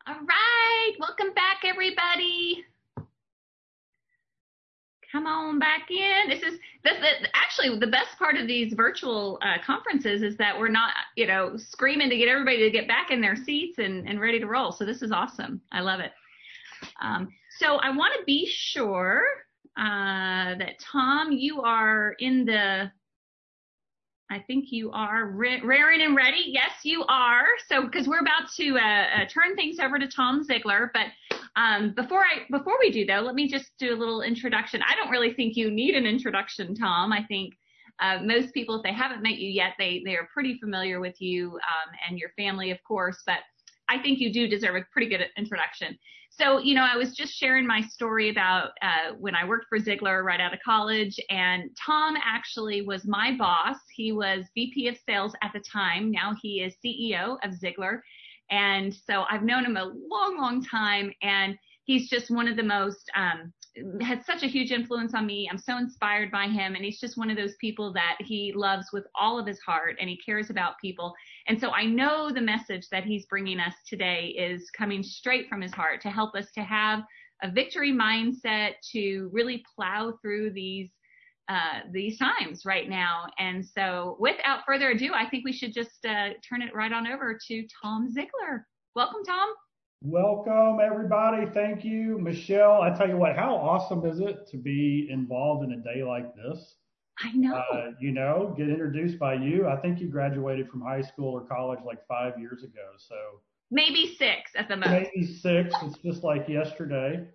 All right, welcome back, everybody. Come on back in. This is actually the best part of these virtual conferences is that we're not, screaming to get everybody to get back in their seats and ready to roll. So this is awesome. I love it. So I want to be sure that Tom, you are in the. I think you are raring and ready. Yes, you are. So, because we're about to turn things over to Tom Ziglar, but before we do though, let me just do a little introduction. I don't really think you need an introduction, Tom. I think most people, if they haven't met you yet, they are pretty familiar with you and your family, of course. But I think you do deserve a pretty good introduction. So, I was just sharing my story about when I worked for Ziglar right out of college, and Tom actually was my boss. He was VP of sales at the time. Now he is CEO of Ziglar. And so I've known him a long, long time, and he's just one of the most, had such a huge influence on me. I'm so inspired by him, and he's just one of those people that he loves with all of his heart, and he cares about people. And so I know the message that he's bringing us today is coming straight from his heart to help us to have a victory mindset to really plow through these times right now. And so without further ado, I think we should just turn it right on over to Tom Ziglar. Welcome, Tom. Welcome, everybody. Thank you, Michelle. I tell you what, how awesome is it to be involved in a day like this? I know. Get introduced by you. I think you graduated from high school or college like 5 years ago. So maybe 6 at the most. Maybe 6. It's just like yesterday.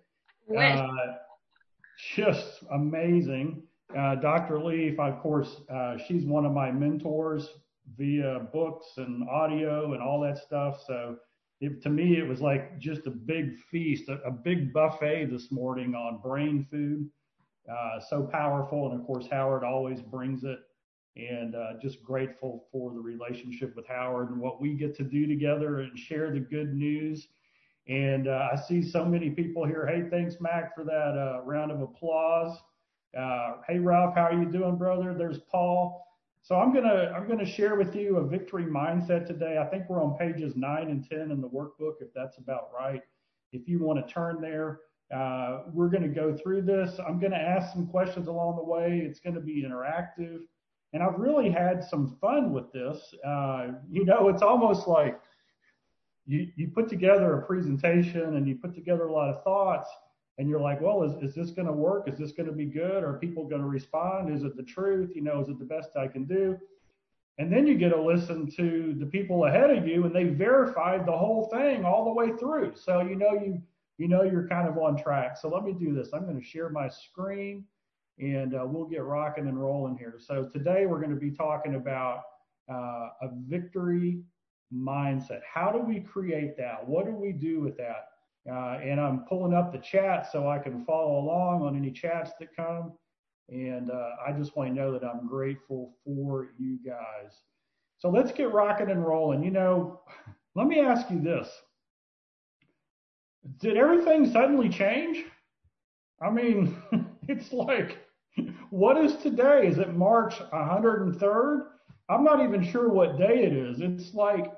Just amazing. Dr. Leaf, of course, she's one of my mentors via books and audio and all that stuff. So to me, it was like just a big feast, a big buffet this morning on brain food. So powerful. And of course, Howard always brings it. And just grateful for the relationship with Howard and what we get to do together and share the good news. And I see so many people here. Hey, thanks, Mac, for that round of applause. Hey, Ralph, how are you doing, brother? There's Paul. So I'm gonna share with you a victory mindset today. I think we're on pages 9 and 10 in the workbook, if that's about right. If you want to turn there, we're going to go through this. I'm going to ask some questions along the way. It's going to be interactive, and I've really had some fun with this. It's almost like you put together a presentation and you put together a lot of thoughts, and you're like, well, is this going to work? Is this going to be good? Are people going to respond? Is it the truth? Is it the best I can do? And then you get to listen to the people ahead of you, and they verified the whole thing all the way through. So you're kind of on track. So let me do this. I'm going to share my screen, and we'll get rocking and rolling here. So today we're going to be talking about a victory mindset. How do we create that? What do we do with that? And I'm pulling up the chat so I can follow along on any chats that come. And I just want to know that I'm grateful for you guys. So let's get rocking and rolling. Let me ask you this. Did everything suddenly change? I mean, it's like, what is today? Is it March 103rd? I'm not even sure what day it is. It's like,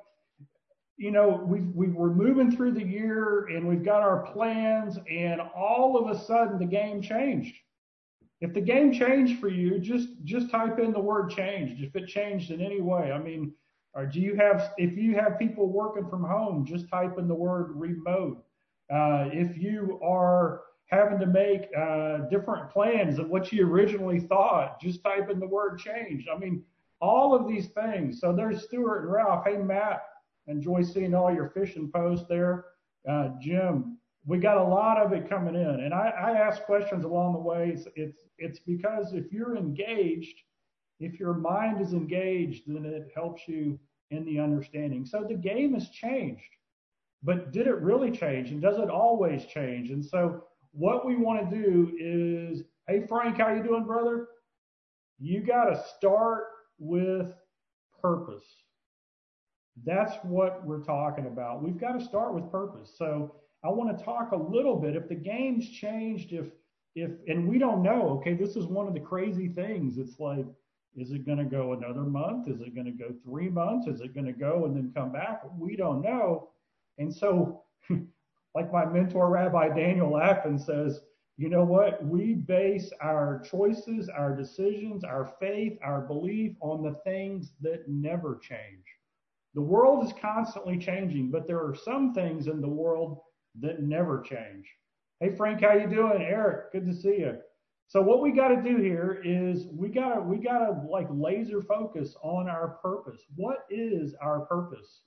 we're moving through the year and we've got our plans, and all of a sudden the game changed. If the game changed for you, just type in the word changed. If it changed in any way, I mean, or if you have people working from home, just type in the word remote. If you are having to make different plans than what you originally thought, just type in the word change. I mean, all of these things. So there's Stuart and Ralph. Hey, Matt, enjoy seeing all your fishing posts there. Jim, we got a lot of it coming in. And I ask questions along the way. It's because if you're engaged, if your mind is engaged, then it helps you in the understanding. So the game has changed. But did it really change? And does it always change? And so what we want to do is, hey, Frank, how you doing, brother? You got to start with purpose. That's what we're talking about. We've got to start with purpose. So I want to talk a little bit. If the game's changed, and we don't know, okay, this is one of the crazy things. It's like, is it going to go another month? Is it going to go 3 months? Is it going to go and then come back? We don't know. And so like my mentor, Rabbi Daniel Lappin, says, you know what? We base our choices, our decisions, our faith, our belief on the things that never change. The world is constantly changing, but there are some things in the world that never change. Hey, Frank, how you doing? Eric, good to see you. So what we got to do here is we got to like laser focus on our purpose. What is our purpose?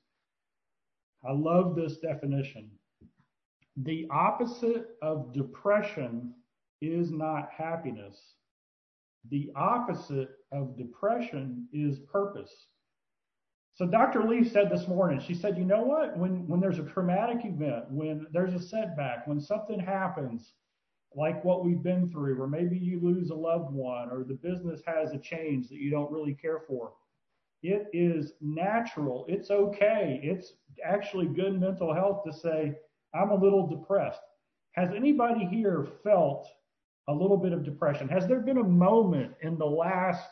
I love this definition. The opposite of depression is not happiness. The opposite of depression is purpose. So Dr. Leaf said this morning, she said, you know what? When there's a traumatic event, when there's a setback, when something happens, like what we've been through, or maybe you lose a loved one, or the business has a change that you don't really care for, it is natural. It's okay. It's actually good mental health to say, I'm a little depressed. Has anybody here felt a little bit of depression? Has there been a moment in the last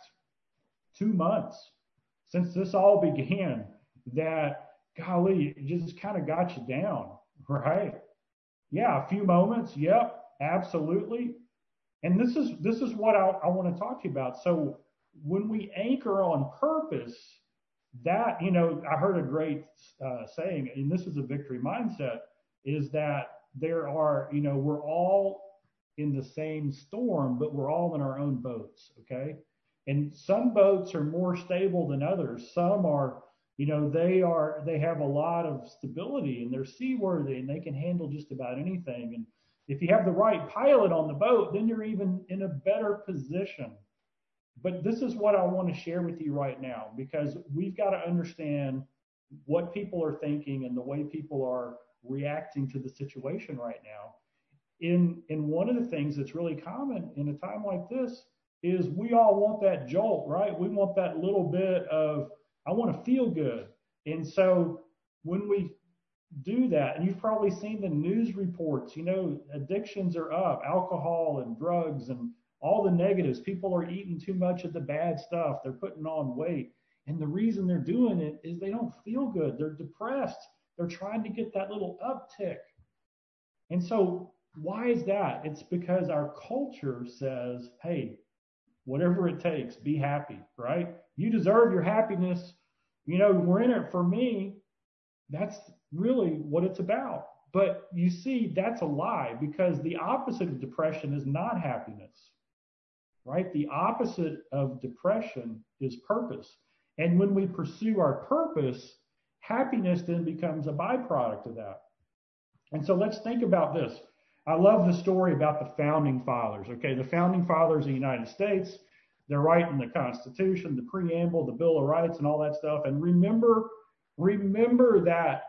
2 months since this all began that, golly, it just kind of got you down, right? Yeah, a few moments. Yep, absolutely. And this is what I want to talk to you about. So when we anchor on purpose, that, I heard a great saying, and this is a victory mindset, is that there are, we're all in the same storm, but we're all in our own boats, okay? And some boats are more stable than others. Some are, they have a lot of stability and they're seaworthy and they can handle just about anything. And if you have the right pilot on the boat, then you're even in a better position. But this is what I want to share with you right now, because we've got to understand what people are thinking and the way people are reacting to the situation right now. In one of the things that's really common in a time like this is we all want that jolt, right? We want that little bit of, I want to feel good. And so when we do that, and you've probably seen the news reports, addictions are up, alcohol and drugs and all the negatives. People are eating too much of the bad stuff. They're putting on weight. And the reason they're doing it is they don't feel good. They're depressed. They're trying to get that little uptick. And so why is that? It's because our culture says, hey, whatever it takes, be happy, right? You deserve your happiness. We're in it for me. That's really what it's about. But you see, that's a lie, because the opposite of depression is not happiness, right? The opposite of depression is purpose. And when we pursue our purpose, happiness then becomes a byproduct of that. And so let's think about this. I love the story about the founding fathers. Okay, the founding fathers of the United States, they're writing the Constitution, the preamble, the Bill of Rights, and all that stuff. And remember that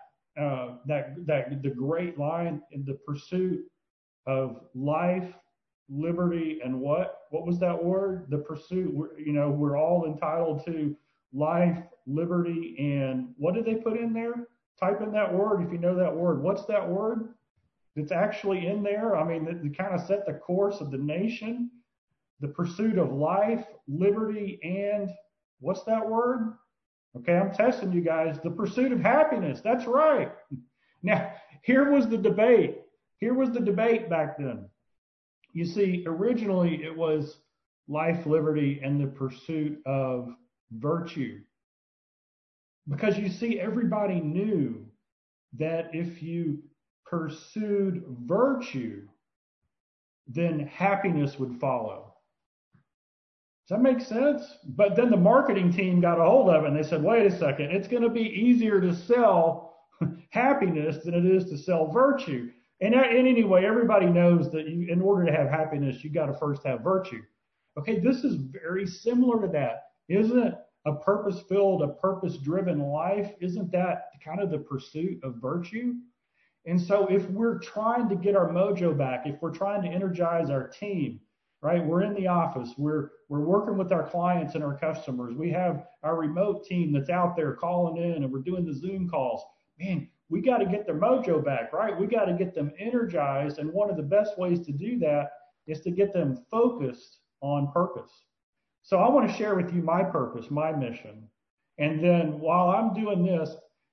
the great line, in the pursuit of life, liberty, and what was that word? The pursuit. We're all entitled to life, liberty, and what did they put in there? Type in that word if you know that word. What's that word? It's actually in there. I mean, it kind of set the course of the nation. The pursuit of life, liberty, and what's that word? Okay, I'm testing you guys. The pursuit of happiness. That's right. Now, here was the debate. Here was the debate back then. You see, originally it was life, liberty, and the pursuit of virtue. Because you see, everybody knew that if you pursued virtue, then happiness would follow. Does that make sense? But then the marketing team got a hold of it and they said, wait a second, it's going to be easier to sell happiness than it is to sell virtue. And anyway, everybody knows that in order to have happiness, you got to first have virtue. Okay, this is very similar to that. Isn't a purpose-filled, a purpose-driven life, isn't that kind of the pursuit of virtue? And so if we're trying to get our mojo back, if we're trying to energize our team, right? We're in the office, we're working with our clients and our customers. We have our remote team that's out there calling in and we're doing the Zoom calls. Man, we got to get their mojo back, right? We got to get them energized. And one of the best ways to do that is to get them focused on purpose. So I want to share with you my purpose, my mission. And then while I'm doing this,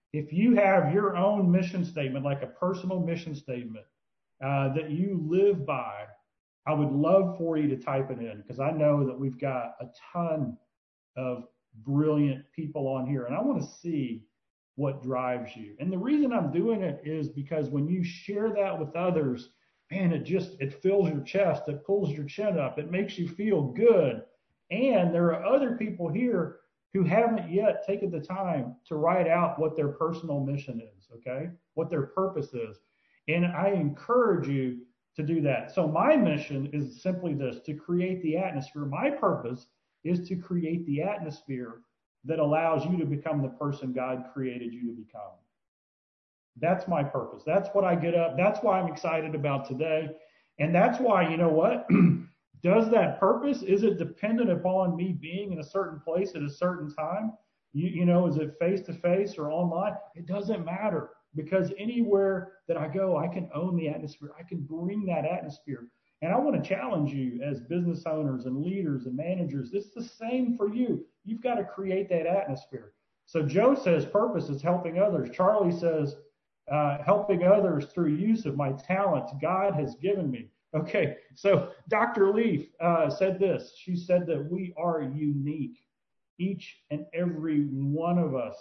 If you have your own mission statement, like a personal mission statement that you live by, I would love for you to type it in, because I know that we've got a ton of brilliant people on here, and I want to see what drives you. And the reason I'm doing it is because when you share that with others, man, it fills your chest, it pulls your chin up, it makes you feel good. And there are other people here who haven't yet taken the time to write out what their personal mission is, okay? What their purpose is. And I encourage you to do that. So my mission is simply this: to create the atmosphere. My purpose is to create the atmosphere that allows you to become the person God created you to become. That's my purpose. That's what I get up. That's why I'm excited about today. And that's why, you know what? Does that purpose, is it dependent upon me being in a certain place at a certain time? You know, is it face to face or online? It doesn't matter, because anywhere that I go, I can own the atmosphere. I can bring that atmosphere. And I want to challenge you as business owners and leaders and managers. It's the same for you. You've got to create that atmosphere. So Joe says purpose is helping others. Charlie says helping others through use of my talents God has given me. Okay, so Dr. Leaf said this. She said that we are unique. Each and every one of us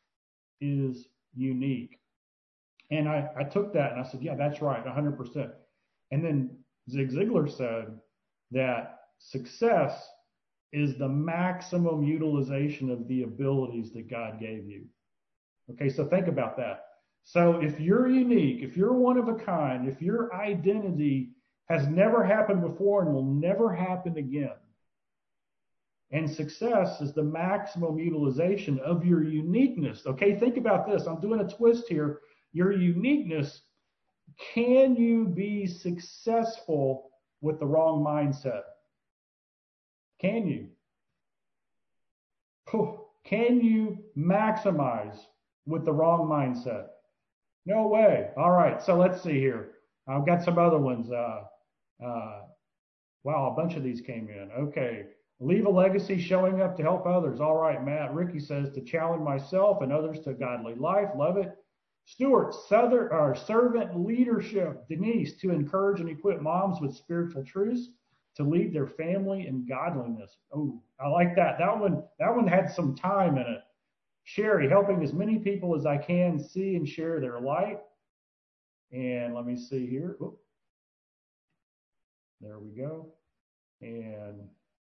is unique. And I took that and I said, yeah, that's right, 100%. And then Zig Ziglar said that success is the maximum utilization of the abilities that God gave you. Okay, so think about that. So if you're unique, if you're one of a kind, if your identity has never happened before and will never happen again, and success is the maximum utilization of your uniqueness. Okay, think about this. I'm doing a twist here. Your uniqueness. Can you be successful with the wrong mindset? Can you? Can you maximize with the wrong mindset? No way. All right, so let's see here. I've got some other ones. Wow, a bunch of these came in. Okay. Leave a legacy, showing up to help others. All right, Matt. Ricky says to challenge myself and others to godly life. Love it. Stuart, servant leadership. Denise, to encourage and equip moms with spiritual truths to lead their family in godliness. Oh, I like that. That one had some time in it. Sherry, helping as many people as I can see and share their light. And let me see here. Oh, there we go. And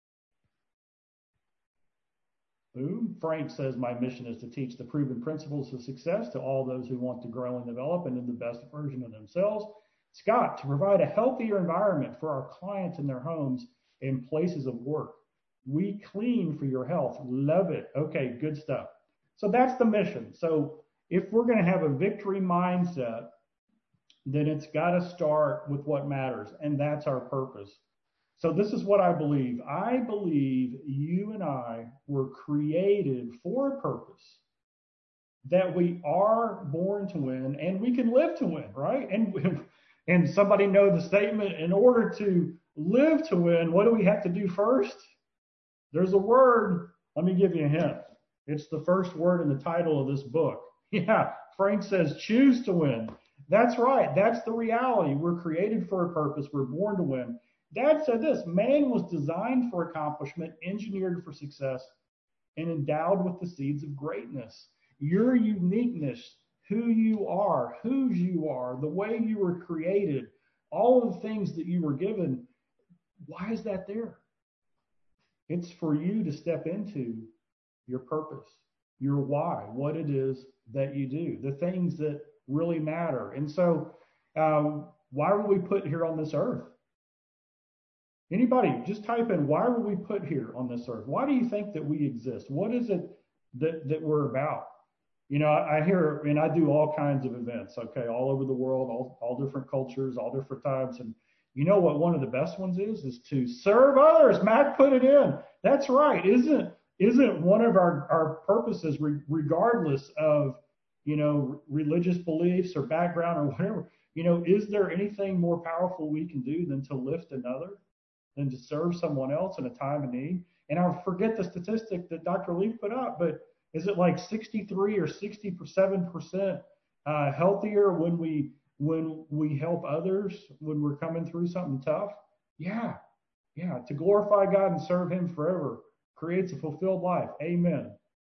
boom. Frank says, my mission is to teach the proven principles of success to all those who want to grow and develop into the best version of themselves. Scott, to provide a healthier environment for our clients in their homes and places of work. We clean for your health. Love it. Okay, good stuff. So that's the mission. So if we're going to have a victory mindset, then it's got to start with what matters, and that's our purpose. So this is what I believe. I believe you and I were created for a purpose, that we are born to win and we can live to win, right? And somebody know the statement, in order to live to win, what do we have to do first? There's a word. Let me give you a hint. It's the first word in the title of this book. Yeah, Frank says choose to win. That's right. That's the reality. We're created for a purpose. We're born to win. Dad said this: man was designed for accomplishment, engineered for success, and endowed with the seeds of greatness. Your uniqueness, who you are, whose you are, the way you were created, all of the things that you were given, why is that there? It's for you to step into your purpose, your why, what it is that you do, the things that really matter. And so why were we put here on this earth? Anybody, just type in, why were we put here on this earth? Why do you think that we exist? What is it that we're about? You know, I hear, and I do all kinds of events, okay, all over the world, all different cultures, all different times. And you know what one of the best ones is to serve others. Matt put it in. That's right. Isn't one of our purposes, regardless of, you know, religious beliefs or background or whatever, you know, is there anything more powerful we can do than to lift another, than to serve someone else in a time of need? And I'll forget the statistic that Dr. Leaf put up, but Is it like 63 or 67% healthier when we help others when we're coming through something tough? Yeah, yeah. To glorify God and serve Him forever creates a fulfilled life. Amen.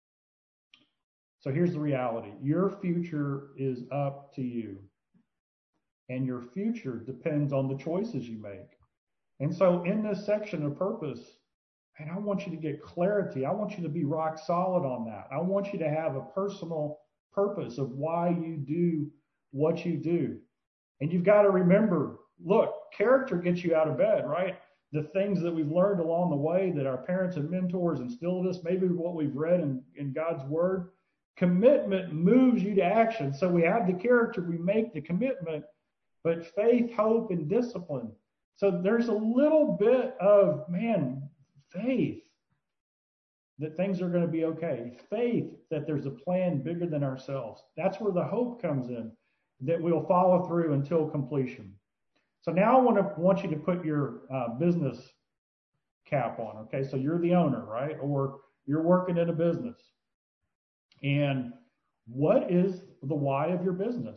So here's the reality. Your future is up to you. And your future depends on the choices you make. And so in this section of purpose, and I want you to get clarity. I want you to be rock solid on that. I want you to have a personal purpose of why you do what you do. And you've got to remember, look, character gets you out of bed, right? The things that we've learned along the way that our parents and mentors instilled us, maybe what we've read in God's word. Commitment moves you to action. So we have the character, we make the commitment, but faith, hope, and discipline. So there's a little bit of, faith that things are going to be okay. Faith that there's a plan bigger than ourselves. That's where the hope comes in, that we'll follow through until completion. So now I want you to put your business cap on, okay? So you're the owner, right? Or you're working in a business. And what is the why of your business?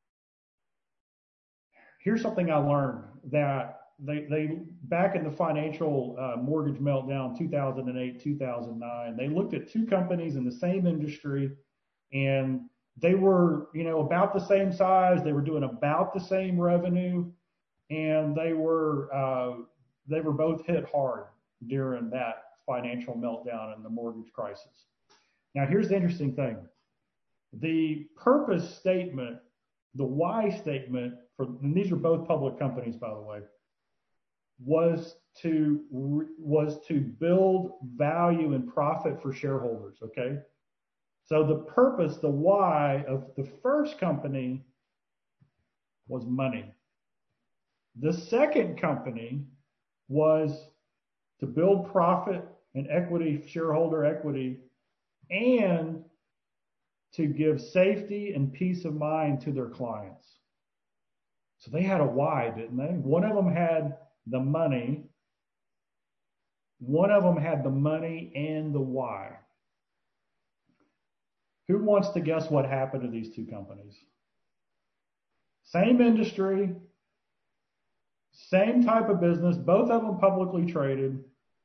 Here's something I learned that they back in the financial mortgage meltdown 2008, 2009, they looked at two companies in the same industry, and they were, about the same size. They were doing about the same revenue, and they were both hit hard during that financial meltdown and the mortgage crisis. Now, here's the interesting thing. The purpose statement, the why statement, and these are both public companies, by the way, was to build value and profit for shareholders, okay? So the purpose, the why of the first company was money. The second company was to build profit and equity, shareholder equity, and to give safety and peace of mind to their clients. So they had a why, didn't they? One of them had the money. One of them had the money and the why. Who wants to guess what happened to these two companies? Same industry, same type of business, both of them publicly traded.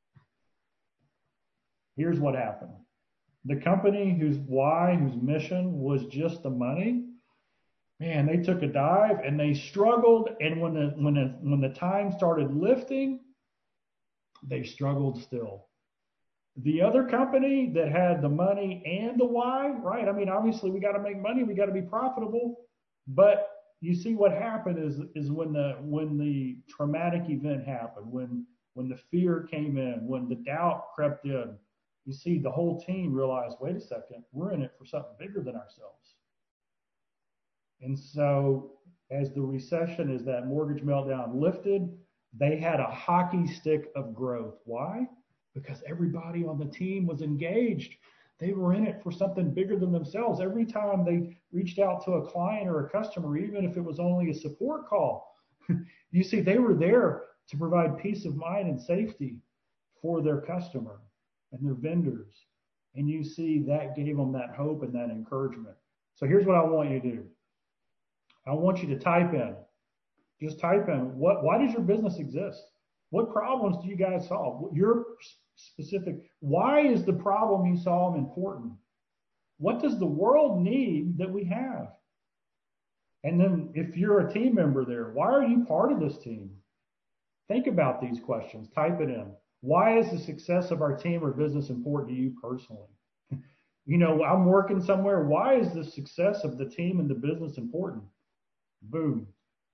Here's what happened. The company whose mission was just the money, man, they took a dive and they struggled. And when the time started lifting, they struggled still. The other company that had the money and the why, right? I mean, obviously we got to make money, we got to be profitable. But you see what happened is when the traumatic event happened, when the fear came in, when the doubt crept in, you see the whole team realized, wait a second, we're in it for something bigger than ourselves. And so as the recession, as that mortgage meltdown lifted, they had a hockey stick of growth. Why? Because everybody on the team was engaged. They were in it for something bigger than themselves. Every time they reached out to a client or a customer, even if it was only a support call, you see, they were there to provide peace of mind and safety for their customer and their vendors. And you see, that gave them that hope and that encouragement. So here's what I want you to do. I want you to type in, just type in, why does your business exist? What problems do you guys solve? Your specific, why is the problem you solve important? What does the world need that we have? And then if you're a team member there, why are you part of this team? Think about these questions, type it in. Why is the success of our team or business important to you personally? I'm working somewhere. Why is the success of the team and the business important? Boom.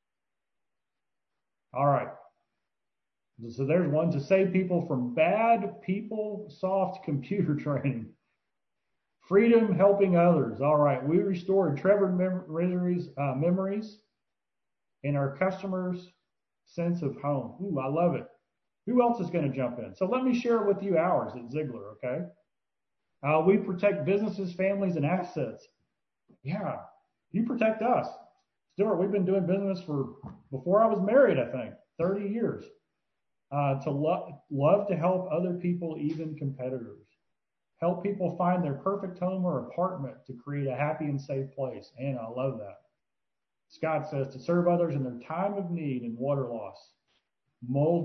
All right. So there's one, to save people from bad PeopleSoft computer training. Freedom, helping others. All right. We restored Trevor memories and our customers' sense of home. Ooh, I love it. Who else is going to jump in? So let me share with you ours at Ziglar, okay? We protect businesses, families, and assets. Yeah, you protect us. Stuart, we've been doing business before I was married, I think, 30 years. To love to help other people, even competitors. help people find their perfect home or apartment to create a happy and safe place. And I love that. Scott says to serve others in their time of need and water loss. Mold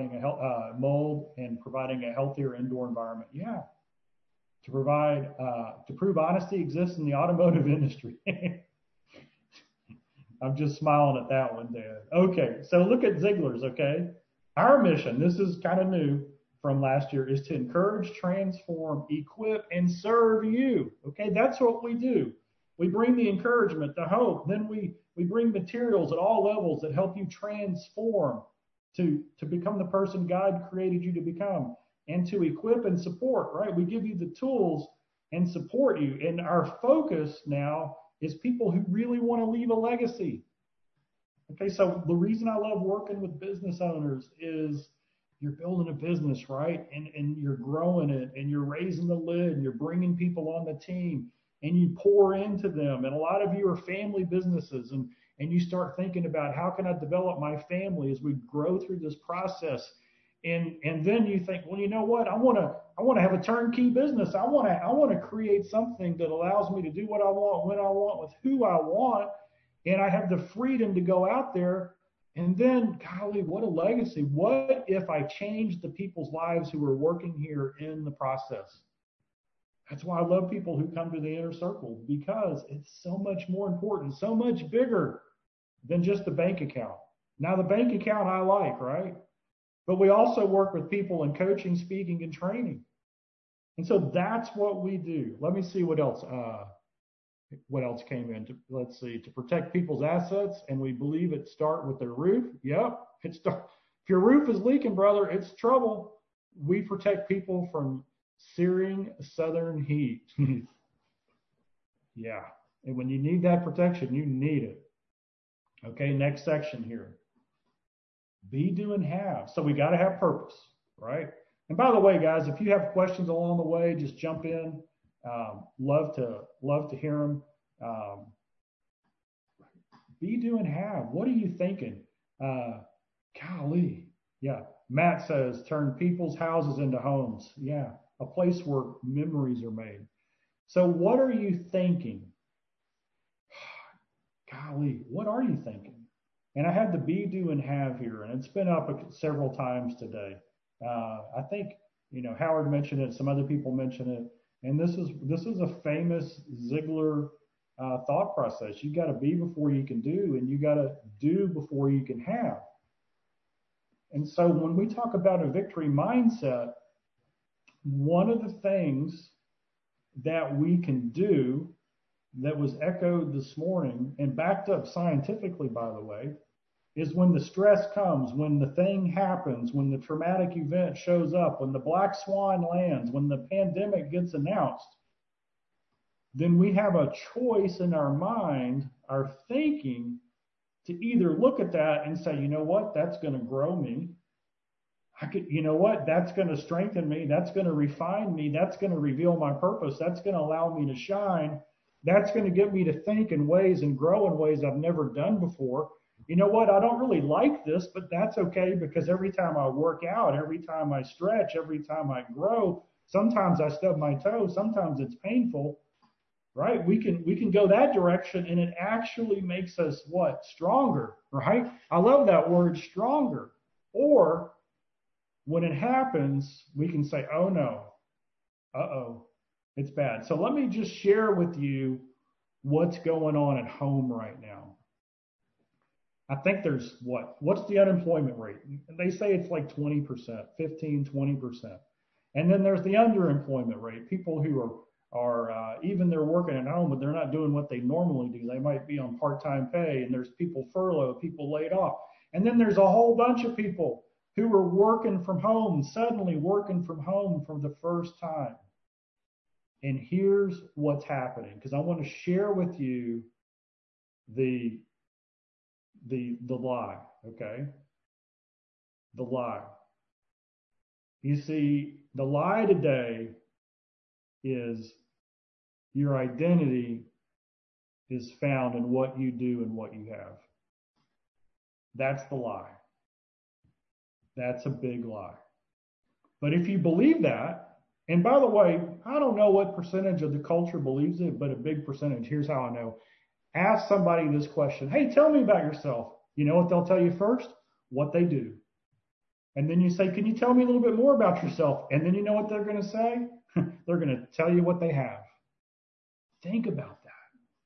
and providing a healthier indoor environment. Yeah. To prove honesty exists in the automotive industry. I'm just smiling at that one, Dan. Okay, so look at Ziegler's, okay? Our mission, this is kind of new from last year, is to encourage, transform, equip, and serve you. Okay, that's what we do. We bring the encouragement, the hope, then we bring materials at all levels that help you transform to become the person God created you to become, and to equip and support, right? We give you the tools and support you. And our focus now is people who really want to leave a legacy. Okay, so the reason I love working with business owners is you're building a business, right? And you're growing it, and you're raising the lid, and you're bringing people on the team, and you pour into them. And a lot of you are family businesses, and you start thinking about how can I develop my family as we grow through this process. And then you think, well, you know what? I want to have a turnkey business. I want to create something that allows me to do what I want, when I want, with who I want, and I have the freedom to go out there. And then, golly, what a legacy! What if I changed the people's lives who are working here in the process? That's why I love people who come to the inner circle, because it's so much more important, so much bigger than just the bank account. Now, the bank account I like, right? But we also work with people in coaching, speaking, and training. And so that's what we do. Let me see what else came in. Let's see, to protect people's assets, and we believe it start with their roof. Yep, if your roof is leaking, brother, it's trouble. We protect people from searing southern heat. Yeah, and when you need that protection, you need it. Okay, next section here. Be, do, and have. So we got to have purpose, right? And by the way, guys, if you have questions along the way, just jump in. Love to hear them. Be, do, and have. What are you thinking? Golly. Yeah. Matt says, turn people's houses into homes. Yeah. A place where memories are made. So what are you thinking? Golly, what are you thinking? And I have the be, do, and have here, and it's been up several times today. I think, Howard mentioned it, some other people mentioned it, and this is a famous Ziegler thought process. You got to be before you can do, and you got to do before you can have. And so when we talk about a victory mindset, one of the things that we can do that was echoed this morning and backed up scientifically, by the way, is when the stress comes, when the thing happens, when the traumatic event shows up, when the black swan lands, when the pandemic gets announced, then we have a choice in our mind, our thinking, to either look at that and say, you know what, that's going to grow me. You know what, that's going to strengthen me. That's going to refine me. That's going to reveal my purpose. That's going to allow me to shine. That's going to get me to think in ways and grow in ways I've never done before. You know what, I don't really like this, but that's okay, because every time I work out, every time I stretch, every time I grow, sometimes I stub my toe, sometimes it's painful, right? We can go that direction, and it actually makes us what? Stronger, right? I love that word, stronger. Or when it happens, we can say, oh no, it's bad. So let me just share with you what's going on at home right now. I think there's what's the unemployment rate? They say it's like 20%, 15-20%. And then there's the underemployment rate. People who are even they're working at home, but they're not doing what they normally do. They might be on part-time pay, and there's people furloughed, people laid off. And then there's a whole bunch of people who are working from home, suddenly working from home for the first time. And here's what's happening, because I want to share with you the lie, okay? The lie. You see, the lie today is your identity is found in what you do and what you have. That's the lie. That's a big lie. But if you believe that, And by the way, I don't know what percentage of the culture believes it, but a big percentage. Here's how I know. Ask somebody this question. Hey, tell me about yourself. You know what they'll tell you first? What they do. And then you say, can you tell me a little bit more about yourself? And then you know what they're going to say? They're going to tell you what they have. Think about that.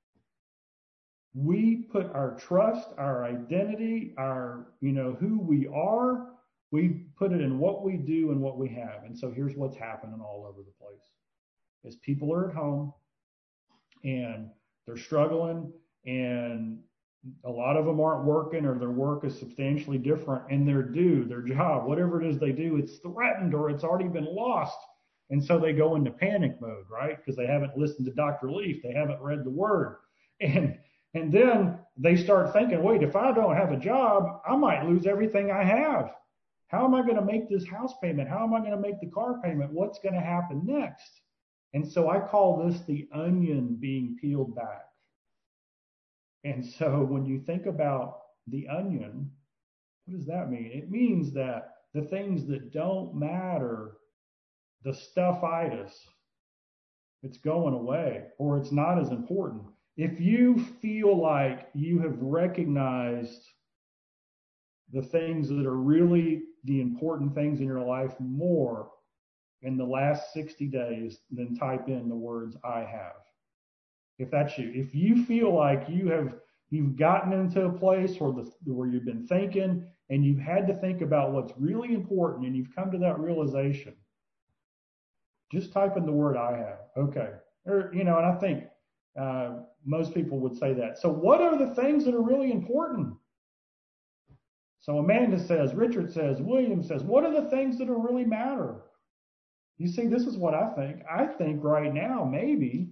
We put our trust, our identity, our, who we are, we put it in what we do and what we have. And so here's what's happening all over the place. Is people are at home and they're struggling, and a lot of them aren't working, or their work is substantially different, and their job, whatever it is they do, it's threatened or it's already been lost. And so they go into panic mode, right? Because they haven't listened to Dr. Leaf. They haven't read the word. And then they start thinking, wait, if I don't have a job, I might lose everything I have. How am I going to make this house payment? How am I going to make the car payment? What's going to happen next? And so I call this the onion being peeled back. And so when you think about the onion, what does that mean? It means that the things that don't matter, the stuffitis, it's going away, or it's not as important. If you feel like you have recognized the things that are really the important things in your life more in the last 60 days, then type in the words I have. If that's you, if you feel like you've gotten into a place where you've been thinking and you've had to think about what's really important and you've come to that realization, just type in the word I have. Okay. And I think most people would say that. So what are the things that are really important? So Amanda says, Richard says, William says, what are the things that really matter? You see, this is what I think. I think right now, maybe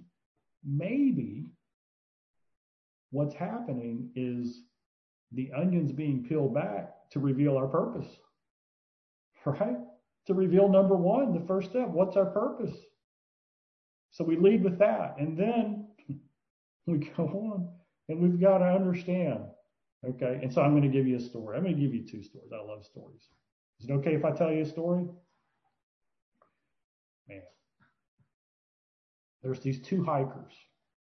what's happening is the onion's being peeled back to reveal our purpose, right? To reveal number one, the first step, what's our purpose? So we lead with that, and then we go on, and we've got to understand, okay? And so I'm going to give you a story. I'm going to give you two stories. I love stories. Is it okay if I tell you a story? Man, there's these two hikers,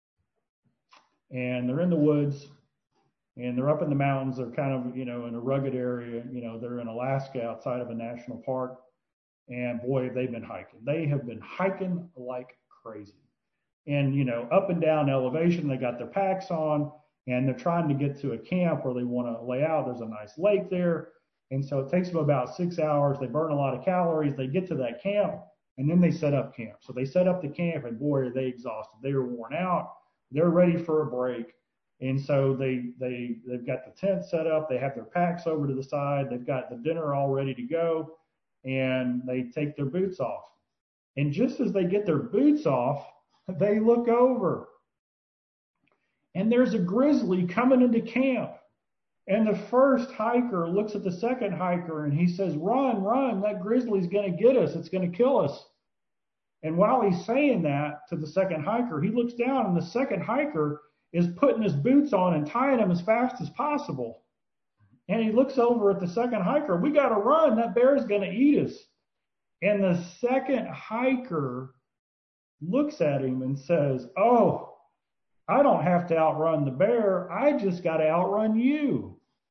and they're in the woods, and they're up in the mountains. They're kind of, in a rugged area. They're in Alaska outside of a national park. And boy, they've been hiking. They have been hiking like crazy. And, up and down elevation, they got their packs on, and they're trying to get to a camp where they want to lay out. There's a nice lake there. And so it takes them about 6 hours. They burn a lot of calories. They get to that camp, and then they set up camp. So they set up the camp, and boy, are they exhausted. They are worn out. They're ready for a break. And so they've got the tent set up. They have their packs over to the side. They've got the dinner all ready to go. And they take their boots off. And just as they get their boots off, they look over. And there's a grizzly coming into camp. And the first hiker looks at the second hiker and he says, run, run, that grizzly's going to get us. It's going to kill us. And while he's saying that to the second hiker, he looks down and the second hiker is putting his boots on and tying them as fast as possible. And he looks over at the second hiker. We got to run. That bear's going to eat us. And the second hiker looks at him and says, oh, I don't have to outrun the bear. I just got to outrun you.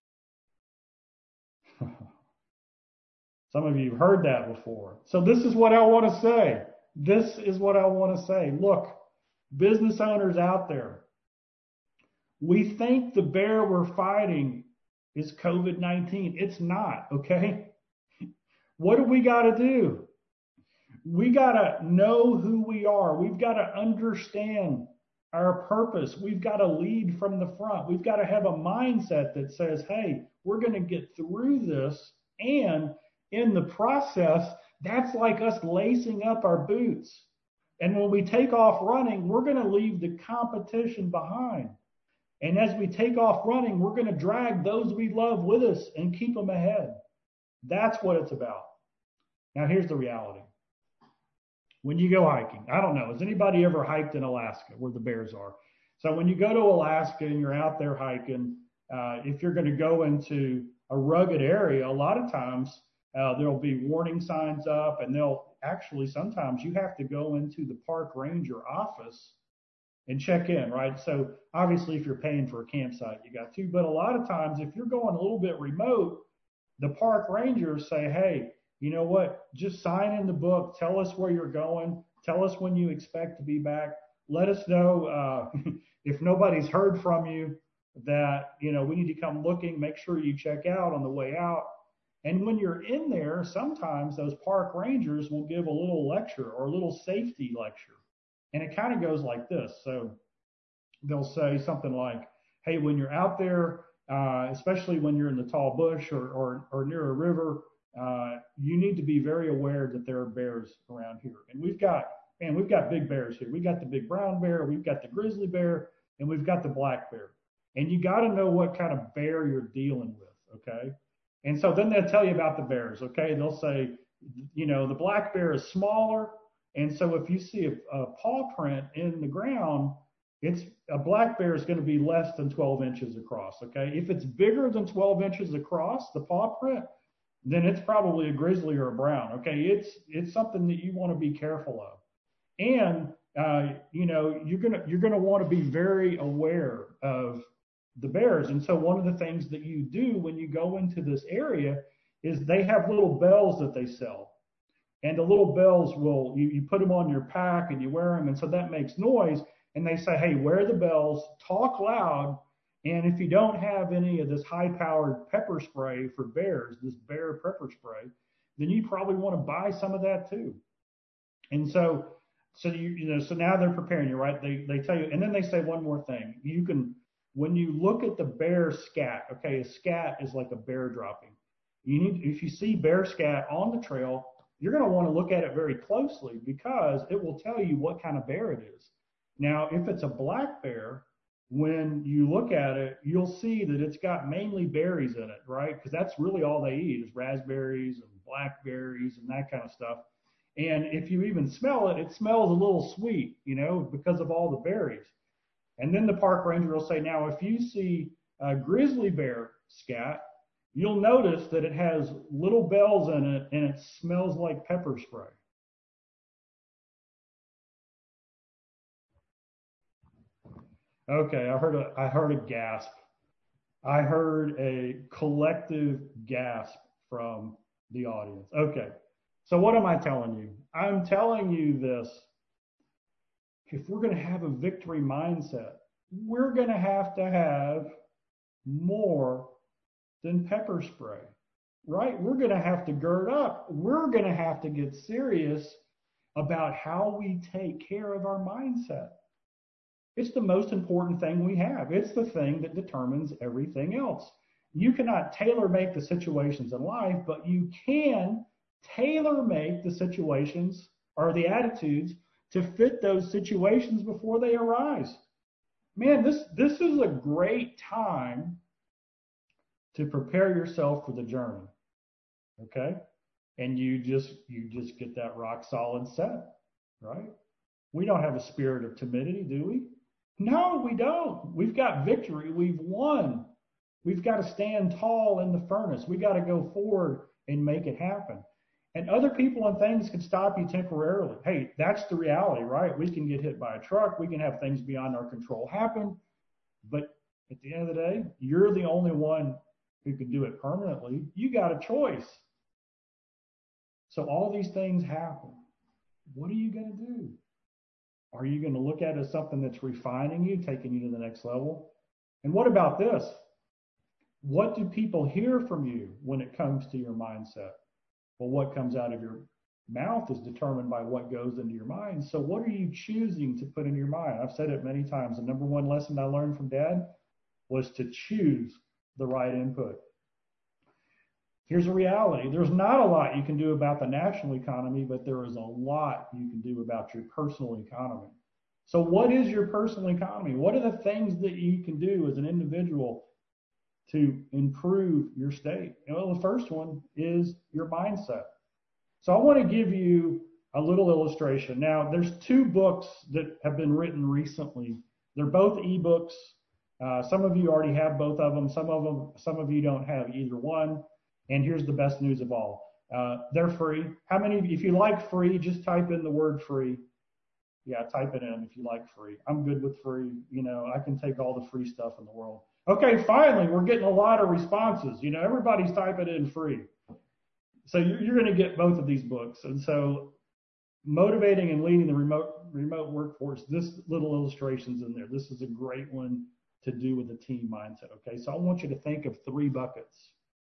Some of you have heard that before. So this is what I want to say. This is what I want to say. Look, business owners out there, we think the bear we're fighting is COVID-19. It's not, okay? What do we got to do? We got to know who we are. We've got to understand our purpose. We've got to lead from the front. We've got to have a mindset that says, hey, we're going to get through this. And in the process, that's like us lacing up our boots. And when we take off running, we're going to leave the competition behind. And as we take off running, we're going to drag those we love with us and keep them ahead. That's what it's about. Now, here's the reality. When you go hiking, I don't know, has anybody ever hiked in Alaska where the bears are? So when you go to Alaska and you're out there hiking, if you're going to go into a rugged area, a lot of times There'll be warning signs up, and they'll actually sometimes you have to go into the park ranger office and check in, right? So obviously, if you're paying for a campsite, you got to. But a lot of times, if you're going a little bit remote, the park rangers say, hey, you know what? Just sign in the book. Tell us where you're going. Tell us when you expect to be back. Let us know if nobody's heard from you that, you know, we need to come looking. Make sure you check out on the way out. And when you're in there, sometimes those park rangers will give a little lecture or a little safety lecture. And it kind of goes like this. So they'll say something like, hey, when you're out there, especially when you're in the tall bush or near a river, you need to be very aware that there are bears around here. And we've got big bears here. We've got the big brown bear, we've got the grizzly bear, and we've got the black bear. And you got to know what kind of bear you're dealing with, okay? And so then they'll tell you about the bears, okay? They'll say, you know, the black bear is smaller, and so if you see a paw print in the ground, a black bear is going to be less than 12 inches across, okay? If it's bigger than 12 inches across, the paw print, then it's probably a grizzly or a brown, okay? It's something that you want to be careful of. And, you know, you're gonna want to be very aware of the bears. And so one of the things that you do when you go into this area is they have little bells that they sell. And the little bells you put them on your pack and you wear them. And so that makes noise. And they say, hey, wear the bells, talk loud. And if you don't have any of this high-powered pepper spray for bears, this bear pepper spray, then you probably want to buy some of that too. And so now they're preparing you, right? They tell you, and then they say one more thing. When you look at the bear scat, okay, a scat is like a bear dropping. If you see bear scat on the trail, you're going to want to look at it very closely because it will tell you what kind of bear it is. Now, if it's a black bear, when you look at it, you'll see that it's got mainly berries in it, right? Because that's really all they eat is raspberries and blackberries and that kind of stuff. And if you even smell it, it smells a little sweet, you know, because of all the berries. And then the park ranger will say, now, if you see a grizzly bear scat, you'll notice that it has little bells in it and it smells like pepper spray. Okay, I heard a gasp. I heard a collective gasp from the audience. Okay, so what am I telling you? I'm telling you this. If we're going to have a victory mindset, we're going to have more than pepper spray, right? We're going to have to gird up. We're going to have to get serious about how we take care of our mindset. It's the most important thing we have. It's the thing that determines everything else. You cannot tailor-make the situations in life, but you can tailor-make the situations or the attitudes to fit those situations before they arise. Man, this is a great time to prepare yourself for the journey. Okay? And you just get that rock solid set, right? We don't have a spirit of timidity, do we? No, we don't. We've got victory. We've won. We've got to stand tall in the furnace. We got to go forward and make it happen. And other people and things can stop you temporarily. Hey, that's the reality, right? We can get hit by a truck. We can have things beyond our control happen. But at the end of the day, you're the only one who can do it permanently. You got a choice. So all these things happen. What are you going to do? Are you going to look at it as something that's refining you, taking you to the next level? And what about this? What do people hear from you when it comes to your mindset? Well, what comes out of your mouth is determined by what goes into your mind. So what are you choosing to put in your mind? I've said it many times. The number one lesson I learned from Dad was to choose the right input. Here's a reality. There's not a lot you can do about the national economy, but there is a lot you can do about your personal economy. So what is your personal economy? What are the things that you can do as an individual to improve your state? Well, the first one is your mindset. So I want to give you a little illustration. Now, there's two books that have been written recently. They're both ebooks. Some of you already have both of them. Some of you don't have either one. And here's the best news of all. They're free. How many, if you like free, just type in the word free. Yeah, type it in if you like free. I'm good with free. You know, I can take all the free stuff in the world. Okay, finally, we're getting a lot of responses. You know, everybody's typing in free. So you're going to get both of these books. And so Motivating and Leading the Remote Workforce, this little illustration's in there. This is a great one to do with a team mindset. Okay, so I want you to think of 3 buckets.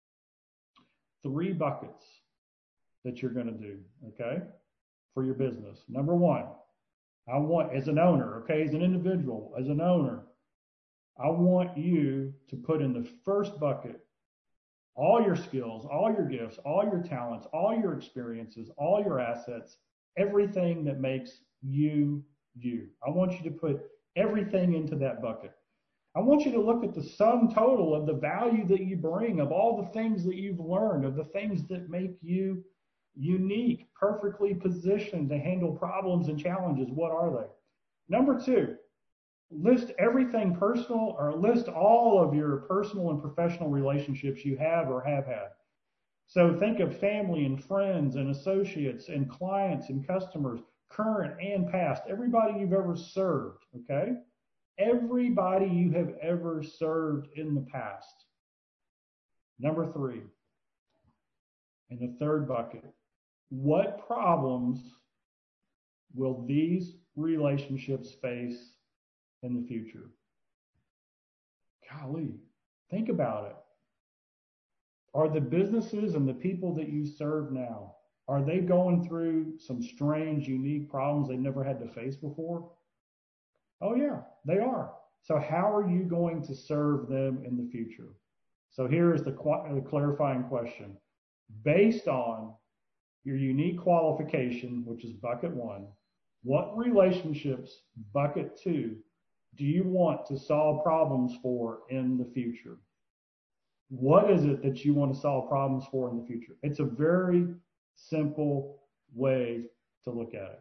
3 buckets that you're going to do, okay, for your business. Number 1, I want, as an owner, okay, as an individual, as an owner, I want you to put in the first bucket all your skills, all your gifts, all your talents, all your experiences, all your assets, everything that makes you, you. I want you to put everything into that bucket. I want you to look at the sum total of the value that you bring, of all the things that you've learned, of the things that make you unique, perfectly positioned to handle problems and challenges. What are they? Number 2, list everything personal, or list all of your personal and professional relationships you have or have had. So think of family and friends and associates and clients and customers, current and past, everybody you've ever served, okay? Everybody you have ever served in the past. Number 3, in the third bucket, what problems will these relationships face in the future? Golly, think about it. Are the businesses and the people that you serve now, are they going through some strange, unique problems they never had to face before? Oh yeah, they are. So how are you going to serve them in the future? So here is the clarifying question. Based on your unique qualification, which is bucket 1, what relationships, bucket 2, do you want to solve problems for in the future? What is it that you want to solve problems for in the future? It's a very simple way to look at it.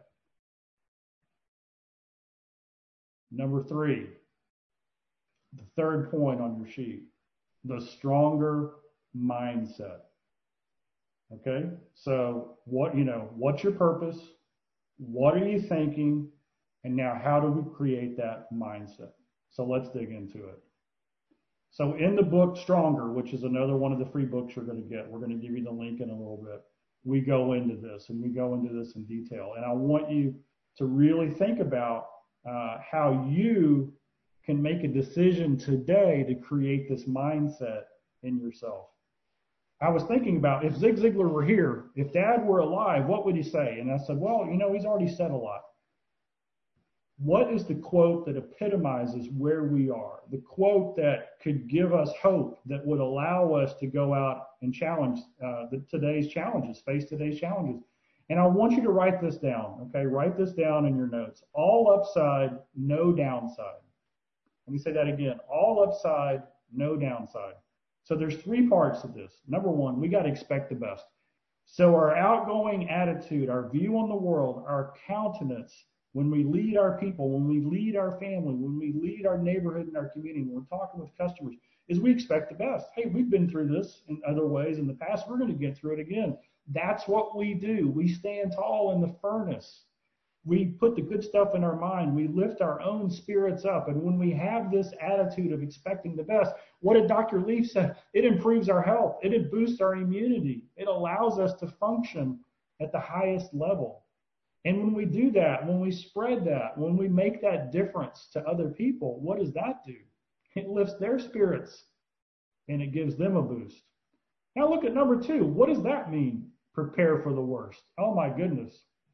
Number 3, the third point on your sheet, the stronger mindset. Okay, so what's your purpose? What are you thinking? And now how do we create that mindset? So let's dig into it. So in the book Stronger, which is another one of the free books you're going to get, we're going to give you the link in a little bit. We go into this and we go into this in detail. And I want you to really think about how you can make a decision today to create this mindset in yourself. I was thinking about, if Zig Ziglar were here, if Dad were alive, what would he say? And I said, well, he's already said a lot. What is the quote that epitomizes where we are? The quote that could give us hope, that would allow us to go out and challenge today's challenges, face today's challenges. And I want you to write this down, okay? Write this down in your notes. All upside, no downside. Let me say that again. All upside, no downside. So there's 3 parts to this. Number 1, we got to expect the best. So our outgoing attitude, our view on the world, our countenance, when we lead our people, when we lead our family, when we lead our neighborhood and our community, when we're talking with customers, is we expect the best. Hey, we've been through this in other ways in the past. We're going to get through it again. That's what we do. We stand tall in the furnace. We put the good stuff in our mind. We lift our own spirits up. And when we have this attitude of expecting the best, what did Dr. Leaf say? It improves our health. It boosts our immunity. It allows us to function at the highest level. And when we do that, when we spread that, when we make that difference to other people, what does that do? It lifts their spirits and it gives them a boost. Now look at number 2. What does that mean? Prepare for the worst. Oh my goodness.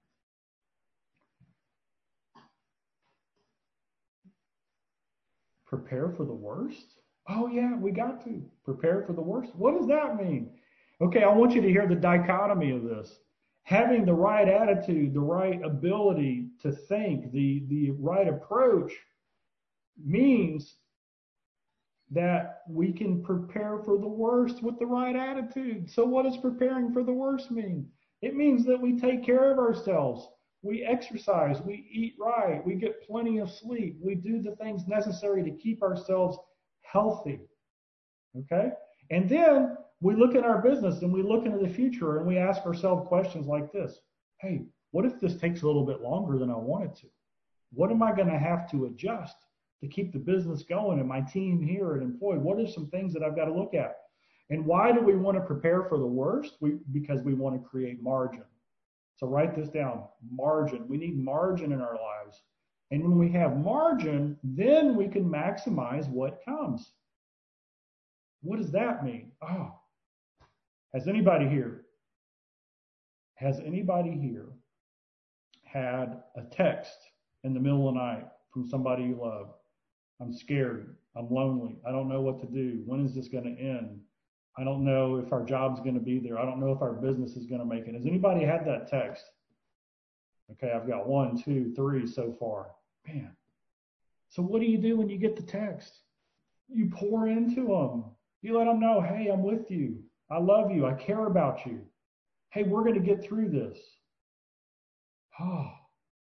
Prepare for the worst? Oh yeah, we got to prepare for the worst. What does that mean? Okay, I want you to hear the dichotomy of this. Having the right attitude, the right ability to think, the right approach means that we can prepare for the worst with the right attitude. So what does preparing for the worst mean? It means that we take care of ourselves. We exercise, we eat right, we get plenty of sleep, we do the things necessary to keep ourselves healthy, okay? And then we look at our business and we look into the future and we ask ourselves questions like this. Hey, what if this takes a little bit longer than I want it to? What am I going to have to adjust to keep the business going and my team here and employed? What are some things that I've got to look at? And why do we want to prepare for the worst? Because we want to create margin. So write this down, margin. We need margin in our lives. And when we have margin, then we can maximize what comes. What does that mean? Oh, has anybody here had a text in the middle of the night from somebody you love? I'm scared. I'm lonely. I don't know what to do. When is this going to end? I don't know if our job's going to be there. I don't know if our business is going to make it. Has anybody had that text? Okay, I've got 1, 2, 3 so far. Man. So what do you do when you get the text? You pour into them. You let them know, hey, I'm with you. I love you. I care about you. Hey, we're going to get through this. Oh,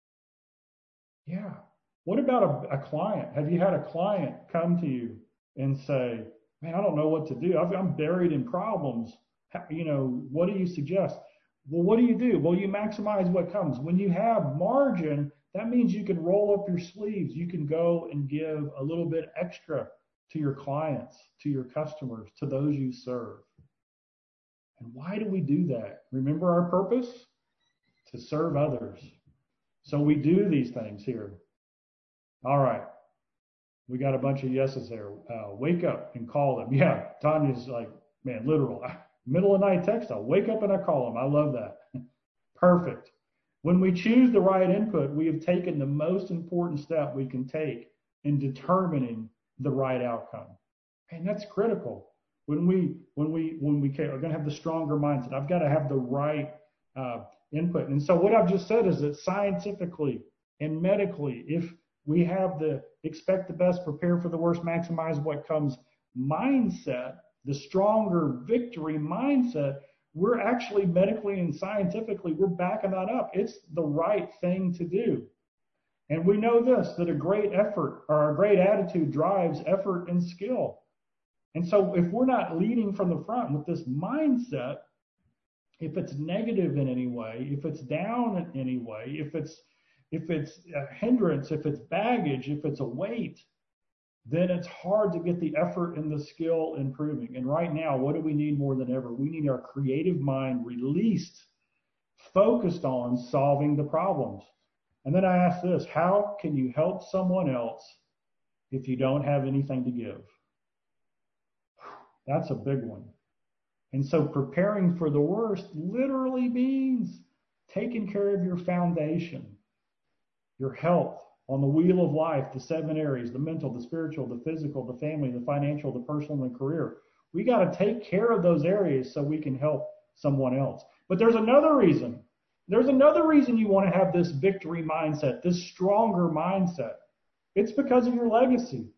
yeah. What about a client? Have you had a client come to you and say, man, I don't know what to do. I'm buried in problems. What do you suggest? Well, what do you do? Well, you maximize what comes. When you have margin, that means you can roll up your sleeves. You can go and give a little bit extra to your clients, to your customers, to those you serve. And why do we do that? Remember our purpose? To serve others. So we do these things here. All right. We got a bunch of yeses there. Wake up and call them. Yeah, Tanya's like, man, literal. Middle of the night text, I'll wake up and I call them. I love that. Perfect. When we choose the right input, we have taken the most important step we can take in determining the right outcome. And that's critical. When we are going to have the stronger mindset, I've got to have the right input. And so what I've just said is that scientifically and medically, if we have the expect the best, prepare for the worst, maximize what comes mindset, the stronger victory mindset, we're actually medically and scientifically, we're backing that up. It's the right thing to do. And we know this, that a great effort or a great attitude drives effort and skill. And so if we're not leading from the front with this mindset, if it's negative in any way, if it's down in any way, if it's a hindrance, if it's baggage, if it's a weight, then it's hard to get the effort and the skill improving. And right now, what do we need more than ever? We need our creative mind released, focused on solving the problems. And then I ask this, how can you help someone else if you don't have anything to give? That's a big one. And so preparing for the worst literally means taking care of your foundation, your health on the wheel of life, the 7 areas, the mental, the spiritual, the physical, the family, the financial, the personal, and the career. We got to take care of those areas so we can help someone else. But there's another reason. There's another reason you want to have this victory mindset, this stronger mindset. It's because of your legacy.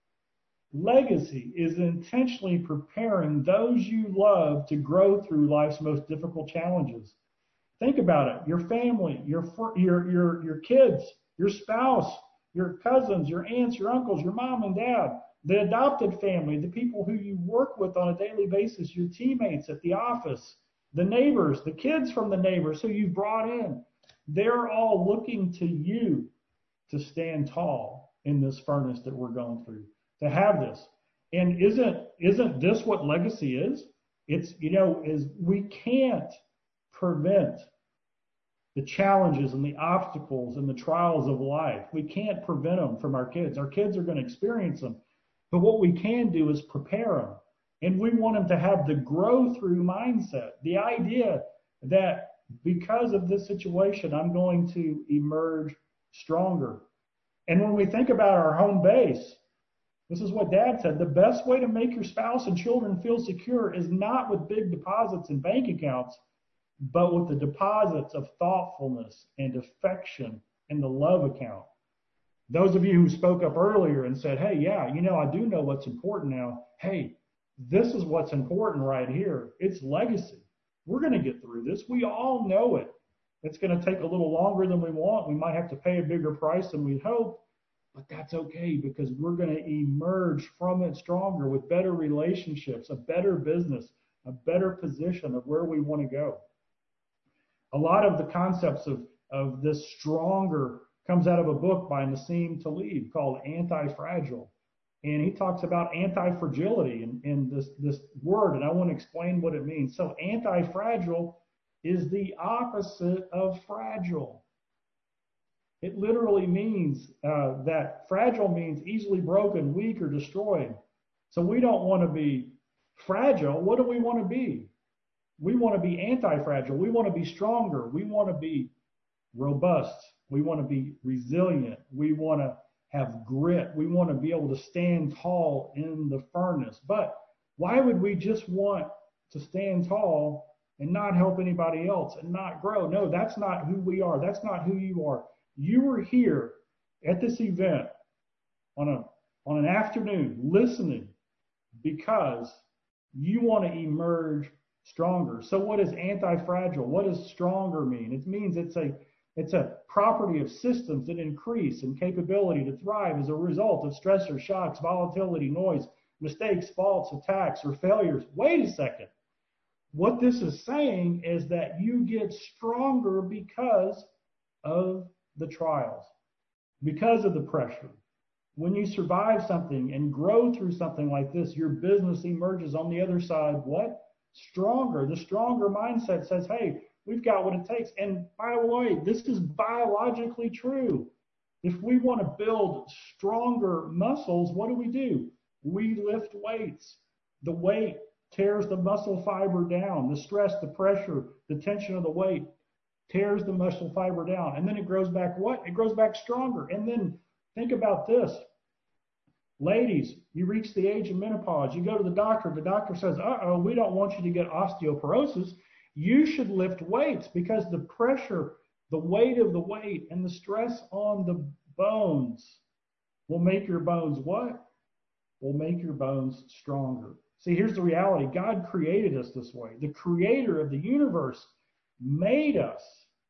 Legacy is intentionally preparing those you love to grow through life's most difficult challenges. Think about it. Your family, your kids, your spouse, your cousins, your aunts, your uncles, your mom and dad, the adopted family, the people who you work with on a daily basis, your teammates at the office, the neighbors, the kids from the neighbors who you've brought in. They're all looking to you to stand tall in this furnace that we're going through, to have this. And isn't this what legacy is? It's, is we can't prevent the challenges and the obstacles and the trials of life. We can't prevent them from our kids. Our kids are going to experience them. But what we can do is prepare them. And we want them to have the grow through mindset, the idea that because of this situation, I'm going to emerge stronger. And when we think about our home base, this is what Dad said, the best way to make your spouse and children feel secure is not with big deposits in bank accounts, but with the deposits of thoughtfulness and affection in the love account. Those of you who spoke up earlier and said, hey, yeah, I do know what's important now. Hey, this is what's important right here. It's legacy. We're going to get through this. We all know it. It's going to take a little longer than we want. We might have to pay a bigger price than we hope, but that's okay because we're going to emerge from it stronger with better relationships, a better business, a better position of where we want to go. A lot of the concepts of this stronger comes out of a book by Nassim Taleb called Anti-Fragile. And he talks about anti-fragility in this word, and I want to explain what it means. So anti-fragile is the opposite of fragile. It literally means that fragile means easily broken, weak, or destroyed. So we don't want to be fragile. What do we want to be? We want to be anti-fragile. We want to be stronger. We want to be robust. We want to be resilient. We want to have grit. We want to be able to stand tall in the furnace. But why would we just want to stand tall and not help anybody else and not grow? No, that's not who we are. That's not who you are. You were here at this event on an afternoon listening because you want to emerge stronger. So what is anti-fragile? What does stronger mean? It means it's a property of systems that increase in capability to thrive as a result of stressors, shocks, volatility, noise, mistakes, faults, attacks, or failures. Wait a second. What this is saying is that you get stronger because of the trials, because of the pressure. When you survive something and grow through something like this, your business emerges on the other side, what? Stronger. The stronger mindset says, hey, we've got what it takes. And by the way, this is biologically true. If we want to build stronger muscles, what do? We lift weights. The weight tears the muscle fiber down. The stress, the pressure, the tension of the weight tears the muscle fiber down. And then it grows back what? It grows back stronger. And then think about this. Ladies, you reach the age of menopause. You go to the doctor. The doctor says, uh-oh, we don't want you to get osteoporosis. You should lift weights because the pressure, the weight of the weight, and the stress on the bones will make your bones what? Will make your bones stronger. See, here's the reality. God created us this way. The creator of the universe made us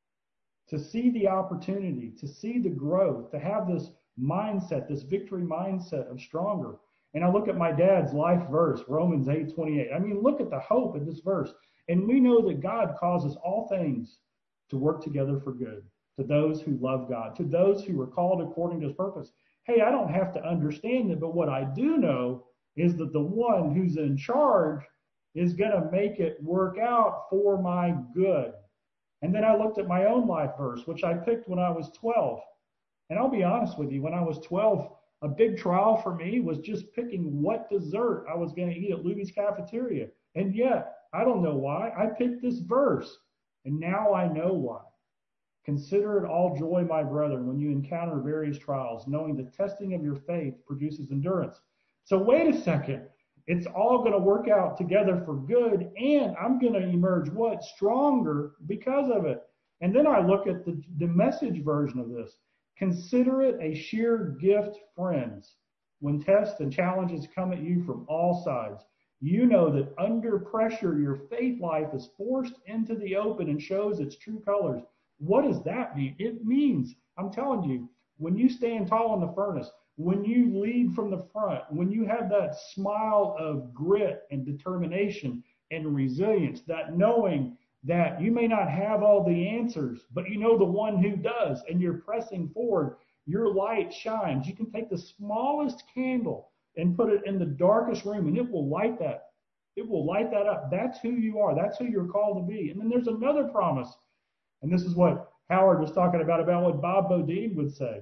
to see the opportunity, to see the growth, to have this mindset, this victory mindset of stronger. And I look at my dad's life verse, Romans 8:28. I mean, look at the hope in this verse. And we know that God causes all things to work together for good, to those who love God, to those who are called according to his purpose. Hey, I don't have to understand it, but what I do know is that the one who's in charge is going to make it work out for my good. And then I looked at my own life verse, which I picked when I was 12. And I'll be honest with you, when I was 12, a big trial for me was just picking what dessert I was going to eat at Louie's cafeteria. And yet, I don't know why, I picked this verse. And now I know why. Consider it all joy, my brethren, when you encounter various trials, knowing the testing of your faith produces endurance. So wait a second. It's all going to work out together for good, and I'm going to emerge what? Stronger because of it. And then I look at the message version of this. Consider it a sheer gift, friends, when tests and challenges come at you from all sides. You know that under pressure, your faith life is forced into the open and shows its true colors. What does that mean? It means, I'm telling you, when you stand tall in the furnace, when you lead from the front, when you have that smile of grit and determination and resilience, that knowing that you may not have all the answers, but you know the one who does, and you're pressing forward, your light shines. You can take the smallest candle and put it in the darkest room, and it will light that. It will light that up. That's who you are. That's who you're called to be. And then there's another promise, and this is what Howard was talking about what Bob Bodine would say.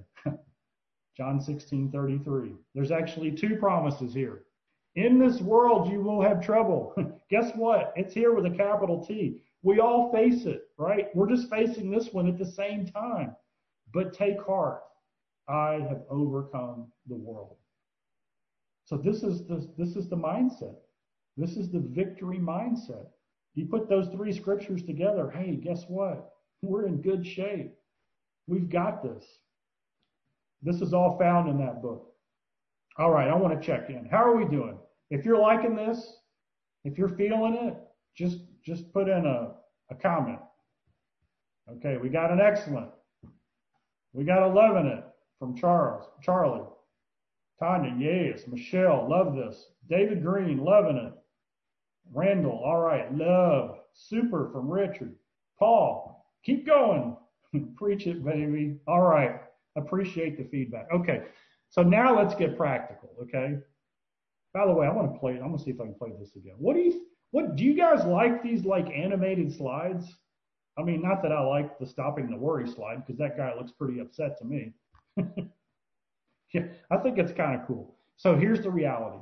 John 16:33. There's actually two promises here. In this world, you will have trouble. Guess what? It's here with a capital T. We all face it, right? We're just facing this one at the same time. But take heart. I have overcome the world. So this is the mindset. This is the victory mindset. You put those three scriptures together. Hey, guess what? We're in good shape. We've got this. This is all found in that book. All right, I want to check in. How are we doing? If you're liking this, if you're feeling it, just put in a comment. Okay, we got an excellent. We got a loving it from Charlie. Tanya, yes. Michelle, love this. David Green, loving it. Randall, all right. Love, super from Richard. Paul, keep going. Preach it, baby. All right. Appreciate the feedback. Okay. So now let's get practical, okay? By the way, I'm gonna see if I can play this again. What do you guys like these like animated slides? I mean, not that I like the stopping the worry slide because that guy looks pretty upset to me. Yeah, I think it's kind of cool. So here's the reality.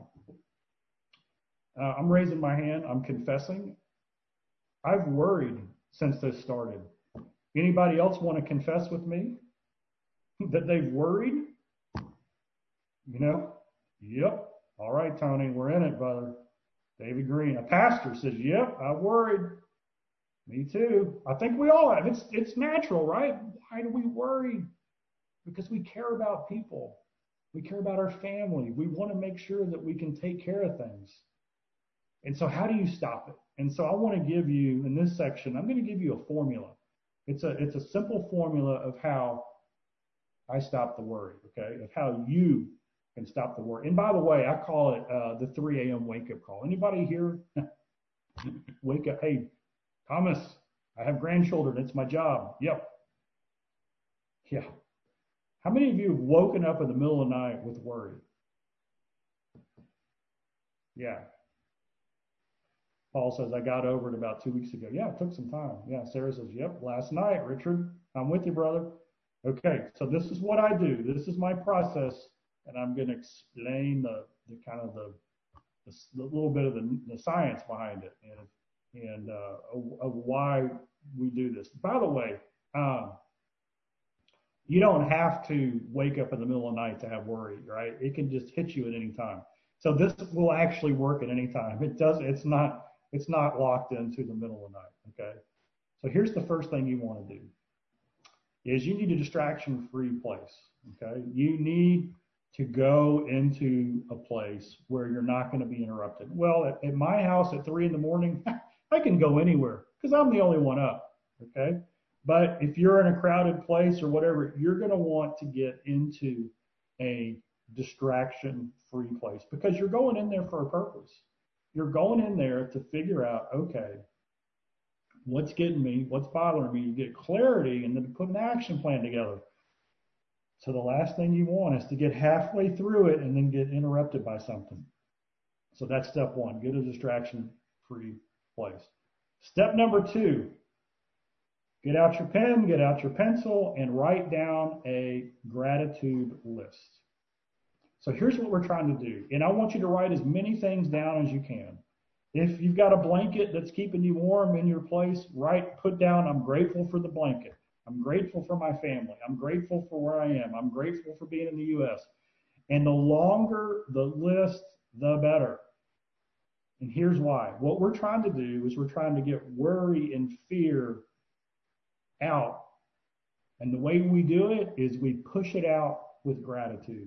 I'm raising my hand. I'm confessing. I've worried since this started. Anybody else want to confess with me that they've worried? You know? Yep. All right, Tony, we're in it, brother. David Green, a pastor, says, yep, I've worried. Me too. I think we all have. It's natural, right? Why do we worry? Because we care about people. We care about our family. We want to make sure that we can take care of things. And so how do you stop it? And so I want to give you, in this section, I'm going to give you a formula. It's a simple formula of how I stop the worry, okay? Of how you can stop the worry. And by the way, I call it the 3 a.m. wake-up call. Anybody here wake up? Hey, Thomas, I have grandchildren. It's my job. Yep. Yeah. How many of you have woken up in the middle of the night with worry? Yeah. Paul says, I got over it about 2 weeks ago. Yeah, it took some time. Yeah, Sarah says, yep, last night, Richard. I'm with you, brother. Okay, so this is what I do. This is my process, and I'm going to explain the kind of the little bit of the science behind it and of why we do this. By the way, you don't have to wake up in the middle of the night to have worry, right? It can just hit you at any time. So this will actually work at any time. It's not locked into the middle of the night, okay? So here's the first thing you want to do is you need a distraction-free place, okay? You need to go into a place where you're not going to be interrupted. Well, at my house at 3 in the morning, I can go anywhere because I'm the only one up, okay? But if you're in a crowded place or whatever, you're going to want to get into a distraction-free place because you're going in there for a purpose. You're going in there to figure out, okay, what's getting me, what's bothering me, you get clarity, and then to put an action plan together. So the last thing you want is to get halfway through it and then get interrupted by something. So that's step one, get a distraction-free place. Step number 2, get out your pen, get out your pencil, and write down a gratitude list. So here's what we're trying to do. And I want you to write as many things down as you can. If you've got a blanket that's keeping you warm in your place, put down, I'm grateful for the blanket. I'm grateful for my family. I'm grateful for where I am. I'm grateful for being in the U.S. And the longer the list, the better. And here's why. What we're trying to do is we're trying to get worry and fear out. And the way we do it is we push it out with gratitude.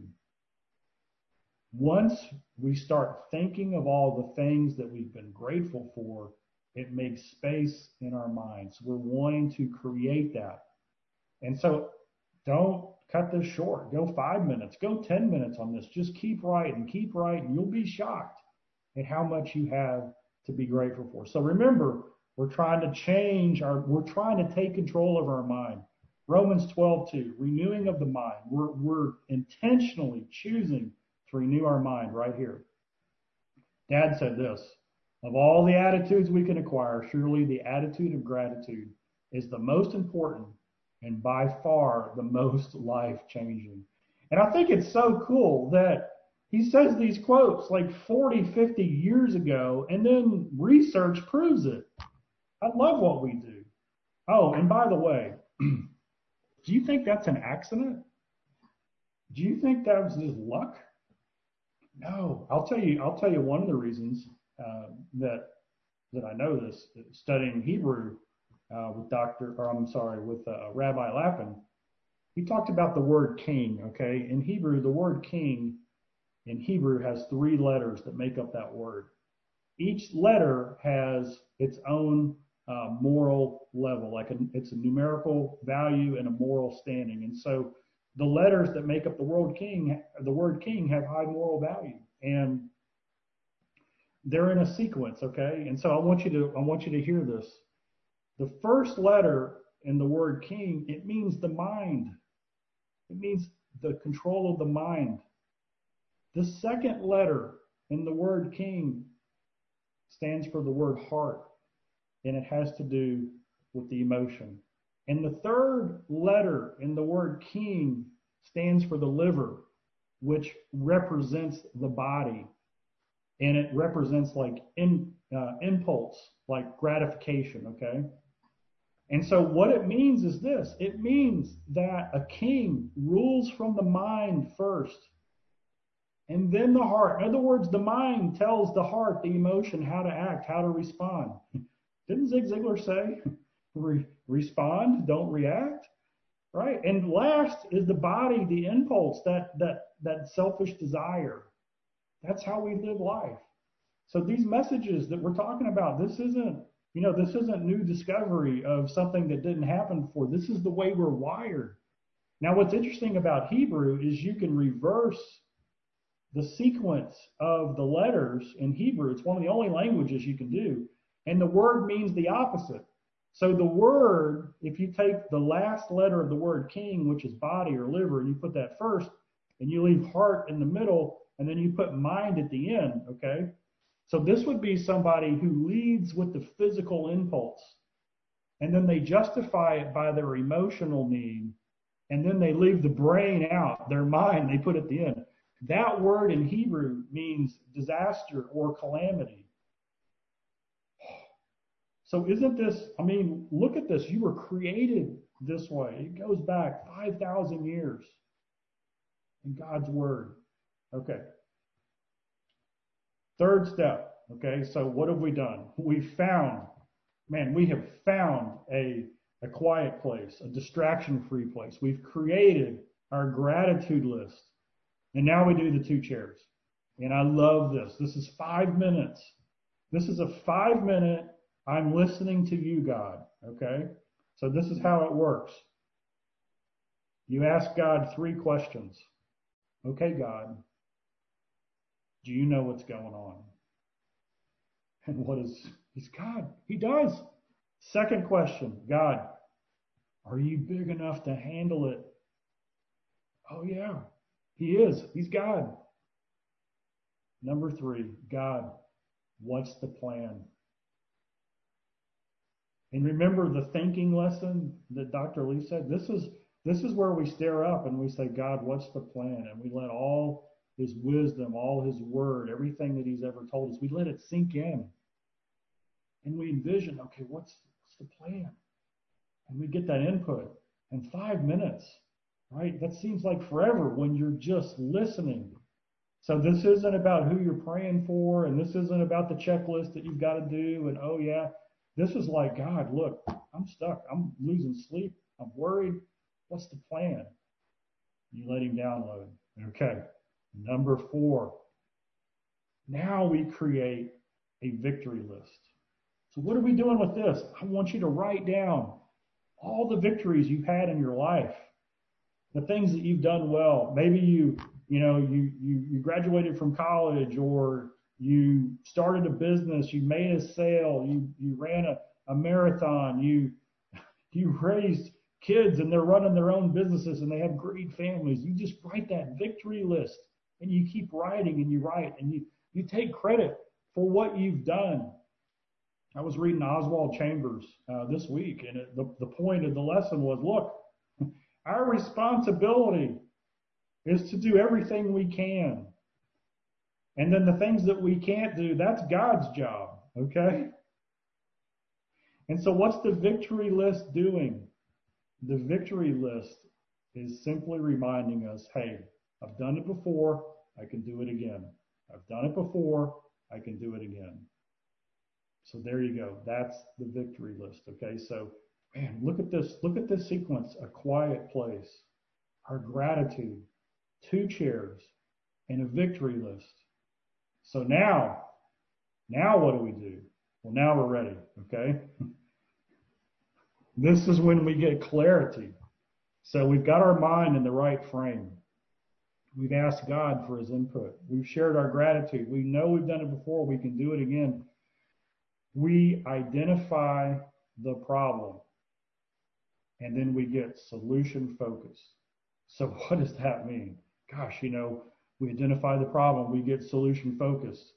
Once we start thinking of all the things that we've been grateful for, it makes space in our minds. We're wanting to create that. And so don't cut this short. Go 5 minutes, go 10 minutes on this. Just keep writing. You'll be shocked at how much you have to be grateful for. So remember, we're trying to take control of our mind. Romans 12:2, renewing of the mind. We're intentionally choosing to renew our mind right here. Dad said this, of all the attitudes we can acquire, surely the attitude of gratitude is the most important and by far the most life-changing. And I think it's so cool that he says these quotes like 40, 50 years ago, and then research proves it. I love what we do. Oh, and by the way, do you think that's an accident? Do you think that was just luck? No, I'll tell you one of the reasons that I know this, studying Hebrew with Rabbi Lapin. He talked about the word king, okay? In Hebrew, the word king in Hebrew has 3 letters that make up that word. Each letter has its own moral level, it's a numerical value and a moral standing. And so the letters that make up the word king have high moral value. And they're in a sequence, okay? And so I want you to hear this. The first letter in the word king, it means the mind. It means the control of the mind. The second letter in the word king stands for the word heart, and it has to do with the emotion. And the third letter in the word king stands for the liver, which represents the body. And it represents like impulse, like gratification, okay? And so what it means is this. It means that a king rules from the mind first, and then the heart. In other words, the mind tells the heart, the emotion, how to act, how to respond. Didn't Zig Ziglar say, respond, don't react? Right? And last is the body, the impulse, that selfish desire. That's how we live life. So these messages that we're talking about, this isn't new discovery of something that didn't happen before. This is the way we're wired. Now, what's interesting about Hebrew is you can reverse the sequence of the letters in Hebrew. It's one of the only languages you can do. And the word means the opposite. So the word, if you take the last letter of the word king, which is body or liver, and you put that first, and you leave heart in the middle, and then you put mind at the end, okay? So this would be somebody who leads with the physical impulse, and then they justify it by their emotional need, and then they leave the brain out, their mind, they put at the end. That word in Hebrew means disaster or calamity. So isn't this, look at this. You were created this way. It goes back 5,000 years in God's word. Okay. Third step. Okay, so what have we done? We have found a quiet place, a distraction-free place. We've created our gratitude list. And now we do the 2 chairs. And I love this. This is 5 minutes. This is a 5-minute, I'm listening to you, God. Okay? So this is how it works. You ask God 3 questions. Okay, God, do you know what's going on? And he's God. He does. Second question, God, are you big enough to handle it? Oh, yeah, he is. He's God. Number 3, God, what's the plan? And remember the thinking lesson that Dr. Lee said? This is where we stare up and we say, God, what's the plan? And we let all his wisdom, all his word, everything that he's ever told us, we let it sink in. And we envision, okay, what's the plan? And we get that input. And 5 minutes, right? That seems like forever when you're just listening. So this isn't about who you're praying for, and this isn't about the checklist that you've got to do, and oh yeah. This is like, God, look, I'm stuck. I'm losing sleep. I'm worried. What's the plan? You let him download. Okay. Number 4. Now we create a victory list. So what are we doing with this? I want you to write down all the victories you've had in your life, the things that you've done well. Maybe you graduated from college, or you started a business, you made a sale, you ran a marathon, you raised kids and they're running their own businesses and they have great families. You just write that victory list and you keep writing and you write and you take credit for what you've done. I was reading Oswald Chambers this week, and the point of the lesson was, look, our responsibility is to do everything we can. And then the things that we can't do, that's God's job, okay? And so what's the victory list doing? The victory list is simply reminding us, hey, I've done it before, I can do it again. I've done it before, I can do it again. So there you go. That's the victory list, okay? So, man, look at this sequence, a quiet place, our gratitude, 2 chairs, and a victory list. So now what do we do? Well, now we're ready, okay? This is when we get clarity. So we've got our mind in the right frame. We've asked God for his input. We've shared our gratitude. We know we've done it before. We can do it again. We identify the problem, and then we get solution focused. So what does that mean? Gosh, we identify the problem. We get solution focused.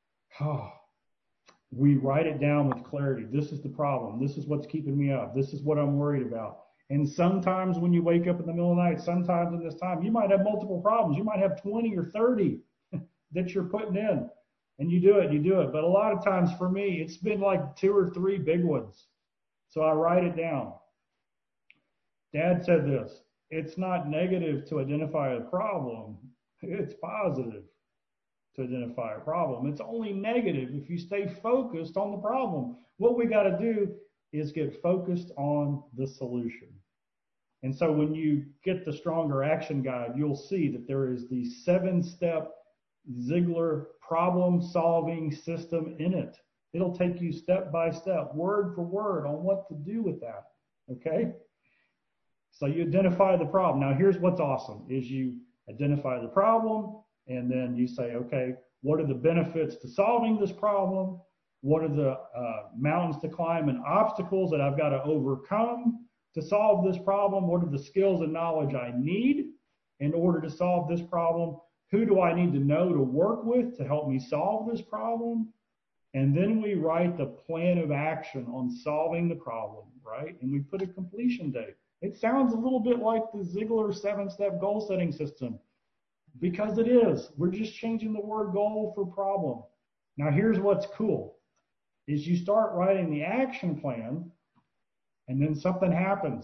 We write it down with clarity. This is the problem. This is what's keeping me up. This is what I'm worried about. And sometimes when you wake up in the middle of the night, sometimes in this time, you might have multiple problems. You might have 20 or 30 that you're putting in. And you do it. But a lot of times for me, it's been like 2 or 3 big ones. So I write it down. Dad said this, it's not negative to identify a problem. It's positive to identify a problem. It's only negative if you stay focused on the problem. What we got to do is get focused on the solution. And so when you get the Stronger Action Guide, you'll see that there is the 7-step Ziglar problem-solving system in it. It'll take you step by step, word for word, on what to do with that. Okay? So you identify the problem. Now here's what's awesome, is you identify the problem, and then you say, okay, what are the benefits to solving this problem? What are the mountains to climb and obstacles that I've got to overcome to solve this problem? What are the skills and knowledge I need in order to solve this problem? Who do I need to know to work with to help me solve this problem? And then we write the plan of action on solving the problem, right? And we put a completion date. It sounds a little bit like the Ziglar 7-step goal setting system, because it is. We're just changing the word goal for problem. Now here's what's cool, is you start writing the action plan, and then something happens.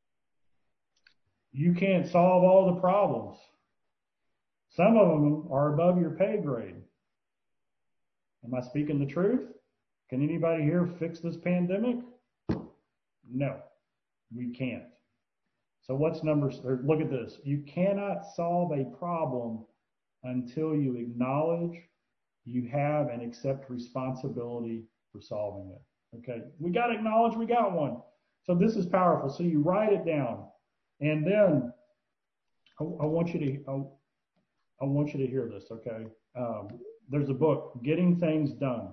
You can't solve all the problems. Some of them are above your pay grade. Am I speaking the truth? Can anybody here fix this pandemic? No, we can't. So what's look at this. You cannot solve a problem until you acknowledge you have and accept responsibility for solving it. Okay, we got to acknowledge we got one. So this is powerful. So you write it down, and then I want you to hear this. Okay, there's a book, Getting Things Done.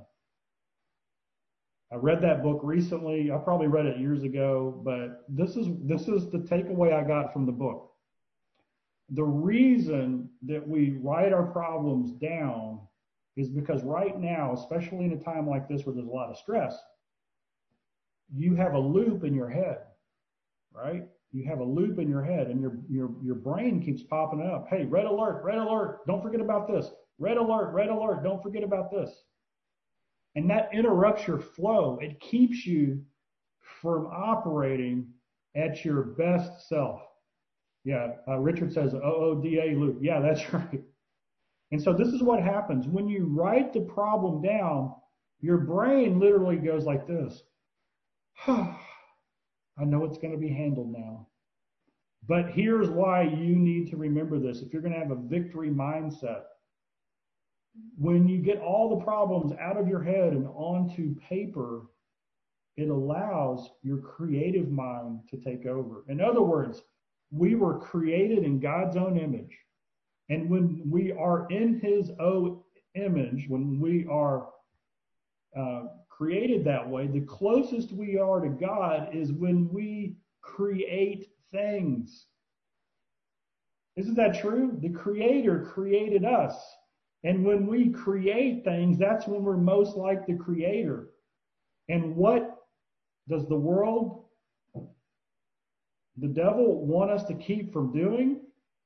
I read that book recently. I probably read it years ago, but this is the takeaway I got from the book. The reason that we write our problems down is because right now, especially in a time like this where there's a lot of stress, you have a loop in your head, right? You have a loop in your head, and your brain keeps popping up. Hey, red alert, don't forget about this. Red alert, don't forget about this. And that interrupts your flow. It keeps you from operating at your best self. Yeah, Richard says OODA loop. Yeah, that's right. And so this is what happens. When you write the problem down, your brain literally goes like this. I know it's going to be handled now. But here's why you need to remember this. If you're going to have a victory mindset, when you get all the problems out of your head and onto paper, it allows your creative mind to take over. In other words, we were created in God's own image. And when we are in his own image, when we are created that way, the closest we are to God is when we create things. Isn't that true? The Creator created us. And when we create things, that's when we're most like the Creator. And what does the world, the devil, want us to keep from doing?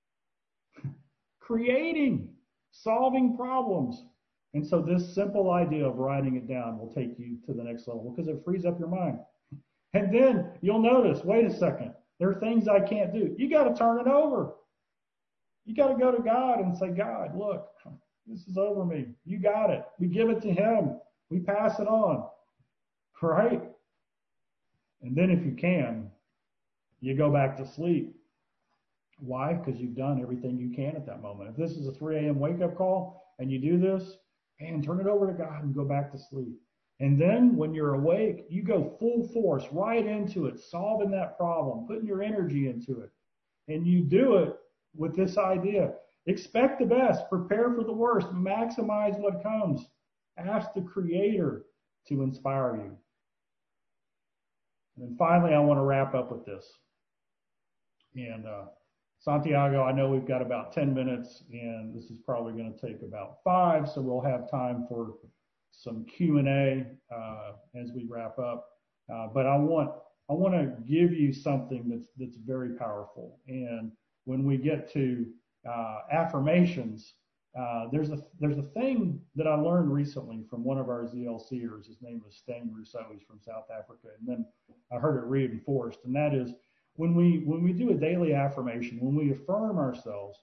Creating, solving problems. And so this simple idea of writing it down will take you to the next level because it frees up your mind. And then you'll notice, wait a second, there are things I can't do. You got to turn it over. You got to go to God and say, God, look, this is over me. You got it. We give it to him. We pass it on. Right? And then if you can, you go back to sleep. Why? Because you've done everything you can at that moment. If this is a 3 a.m. wake-up call and you do this, man, turn it over to God and go back to sleep. And then when you're awake, you go full force right into it, solving that problem, putting your energy into it. And you do it with this idea. Expect the best, prepare for the worst, maximize what comes. Ask the Creator to inspire you. And then finally, I want to wrap up with this. And Santiago, I know we've got about 10 minutes, and this is probably going to take about 5, so we'll have time for some Q&A as we wrap up. But I want to give you something that's very powerful. And when we get to affirmations, there's a thing that I learned recently from one of our ZLCers. His name was Stijn Rousseau. He's from South Africa, and then I heard it reinforced, and that is when we do a daily affirmation, when we affirm ourselves,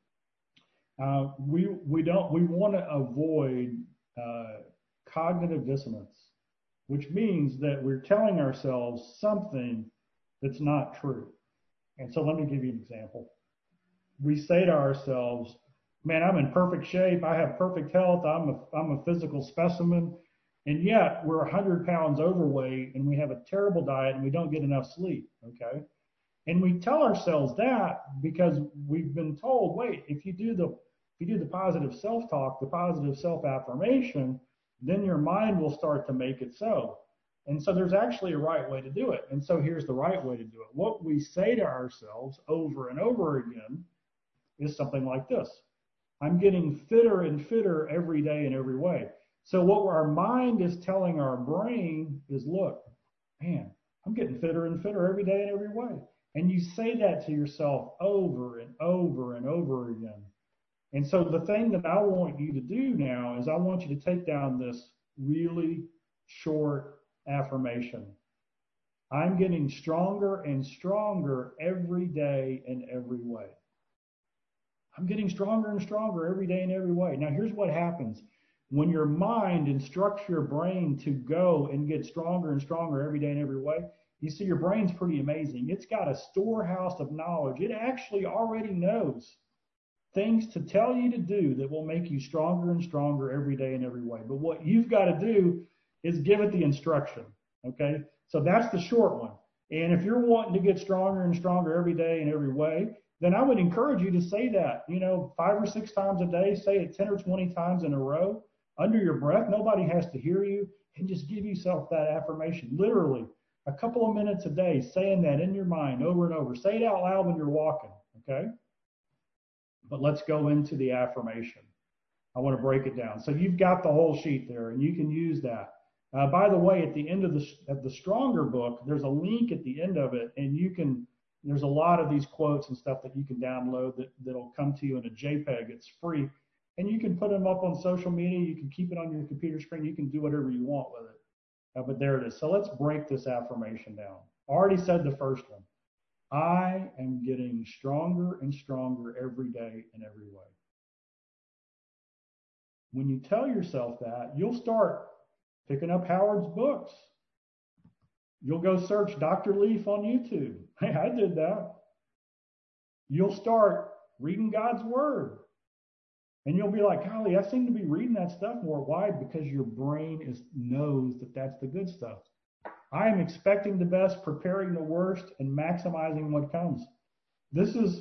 we want to avoid cognitive dissonance, which means that we're telling ourselves something that's not true. And so let me give you an example. We say to ourselves, man, I'm in perfect shape. I have perfect health. I'm a physical specimen. And yet we're 100 pounds overweight and we have a terrible diet and we don't get enough sleep. Okay. And we tell ourselves that because we've been told, wait, if you do the positive self-talk, the positive self-affirmation, then your mind will start to make it so. And so there's actually a right way to do it. And so here's the right way to do it. What we say to ourselves over and over again is something like this. I'm getting fitter and fitter every day in every way. So what our mind is telling our brain is, look, man, I'm getting fitter and fitter every day in every way. And you say that to yourself over and over and over again. And so the thing that I want you to do now is I want you to take down this really short affirmation. I'm getting stronger and stronger every day in every way. I'm getting stronger and stronger every day in every way. Now, here's what happens. When your mind instructs your brain to go and get stronger and stronger every day in every way, you see, your brain's pretty amazing. It's got a storehouse of knowledge. It actually already knows things to tell you to do that will make you stronger and stronger every day in every way. But what you've got to do is give it the instruction, okay? So that's the short one. And if you're wanting to get stronger and stronger every day in every way, then I would encourage you to say that, 5 or 6 times a day, say it 10 or 20 times in a row, under your breath. Nobody has to hear you, and just give yourself that affirmation. Literally, a couple of minutes a day, saying that in your mind over and over. Say it out loud when you're walking, okay? But let's go into the affirmation. I want to break it down. So you've got the whole sheet there, and you can use that. By the way, at the end of the Stronger book, there's a link at the end of it, and there's a lot of these quotes and stuff that you can download that'll come to you in a JPEG. It's free, and you can put them up on social media. You can keep it on your computer screen. You can do whatever you want with it. But there it is. So let's break this affirmation down. I already said the first one. I am getting stronger and stronger every day in every way. When you tell yourself that, you'll start picking up Howard's books. You'll go search Dr. Leaf on YouTube. Hey, I did that. You'll start reading God's Word. And you'll be like, golly, I seem to be reading that stuff more. Why? Because your brain knows that that's the good stuff. I am expecting the best, preparing the worst, and maximizing what comes. This is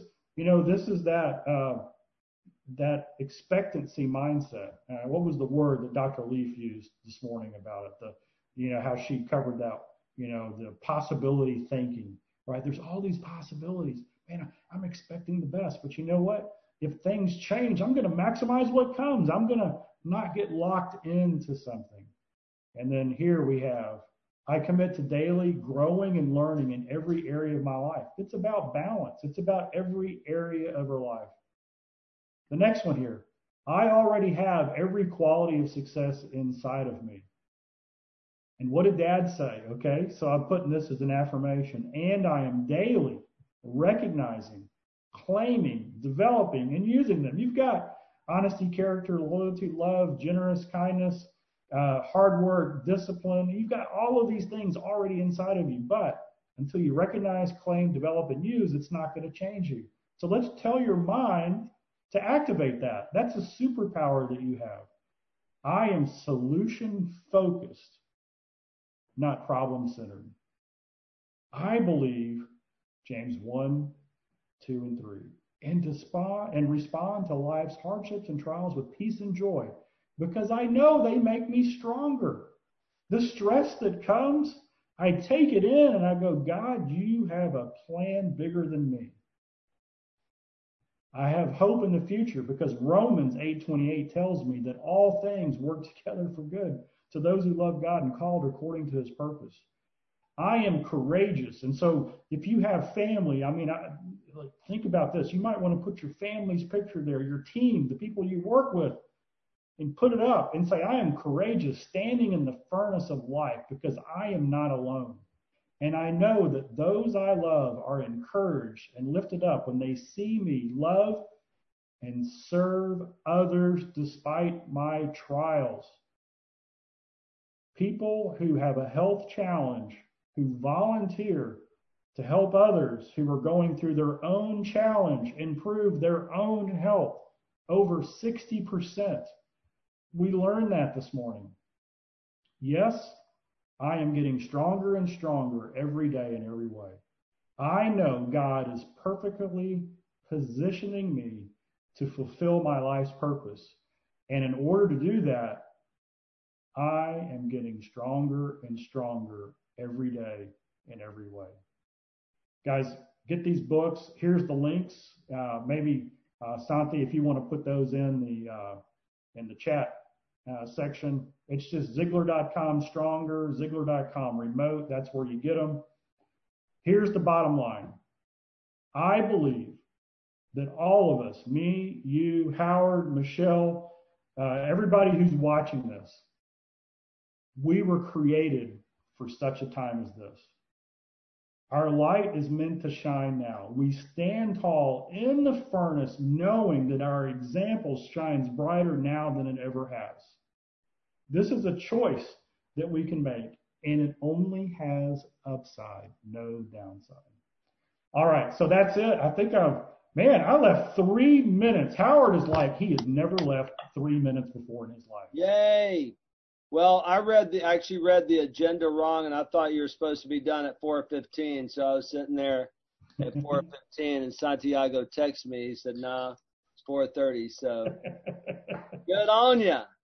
that expectancy mindset. What was the word that Dr. Leaf used this morning about it? How she covered that, the possibility thinking, right? There's all these possibilities. Man, I'm expecting the best, but you know what? If things change, I'm going to maximize what comes. I'm going to not get locked into something. And then here we have, I commit to daily growing and learning in every area of my life. It's about balance. It's about every area of our life. The next one here, I already have every quality of success inside of me. And what did Dad say? Okay, so I'm putting this as an affirmation. And I am daily recognizing, claiming, developing, and using them. You've got honesty, character, loyalty, love, generous, kindness, hard work, discipline. You've got all of these things already inside of you. But until you recognize, claim, develop, and use, it's not going to change you. So let's tell your mind to activate that. That's a superpower that you have. I am solution focused, not problem centered. I believe James 1, 2, and 3. and respond to life's hardships and trials with peace and joy, because I know they make me stronger. The stress that comes, I take it in and I go, God, you have a plan bigger than me. I have hope in the future because Romans 8:28 tells me that all things work together for good to those who love God and called according to his purpose. I am courageous. And so if you have family, think about this. You might want to put your family's picture there, your team, the people you work with, and put it up and say, I am courageous, standing in the furnace of life because I am not alone. And I know that those I love are encouraged and lifted up when they see me love and serve others despite my trials. People who have a health challenge, who volunteer to help others who are going through their own challenge, improve their own health, over 60%. We learned that this morning. Yes, I am getting stronger and stronger every day in every way. I know God is perfectly positioning me to fulfill my life's purpose. And in order to do that, I am getting stronger and stronger every day in every way. Guys, get these books. Here's the links. Maybe Santi, if you want to put those in the chat section. It's just Ziglar.com stronger, Ziglar.com remote. That's where you get them. Here's the bottom line. I believe that all of us, me, you, Howard, Michelle, everybody who's watching this, we were created for such a time as this. Our light is meant to shine now. We stand tall in the furnace knowing that our example shines brighter now than it ever has. This is a choice that we can make, and it only has upside, no downside. All right, so that's it. I think I left 3 minutes. Howard is like, he has never left 3 minutes before in his life. Yay. Well, I actually read the agenda wrong, and I thought you were supposed to be done at 4:15. So I was sitting there at 4:15, and Santiago texted me. He said, "Nah, it's 4:30." So good on ya.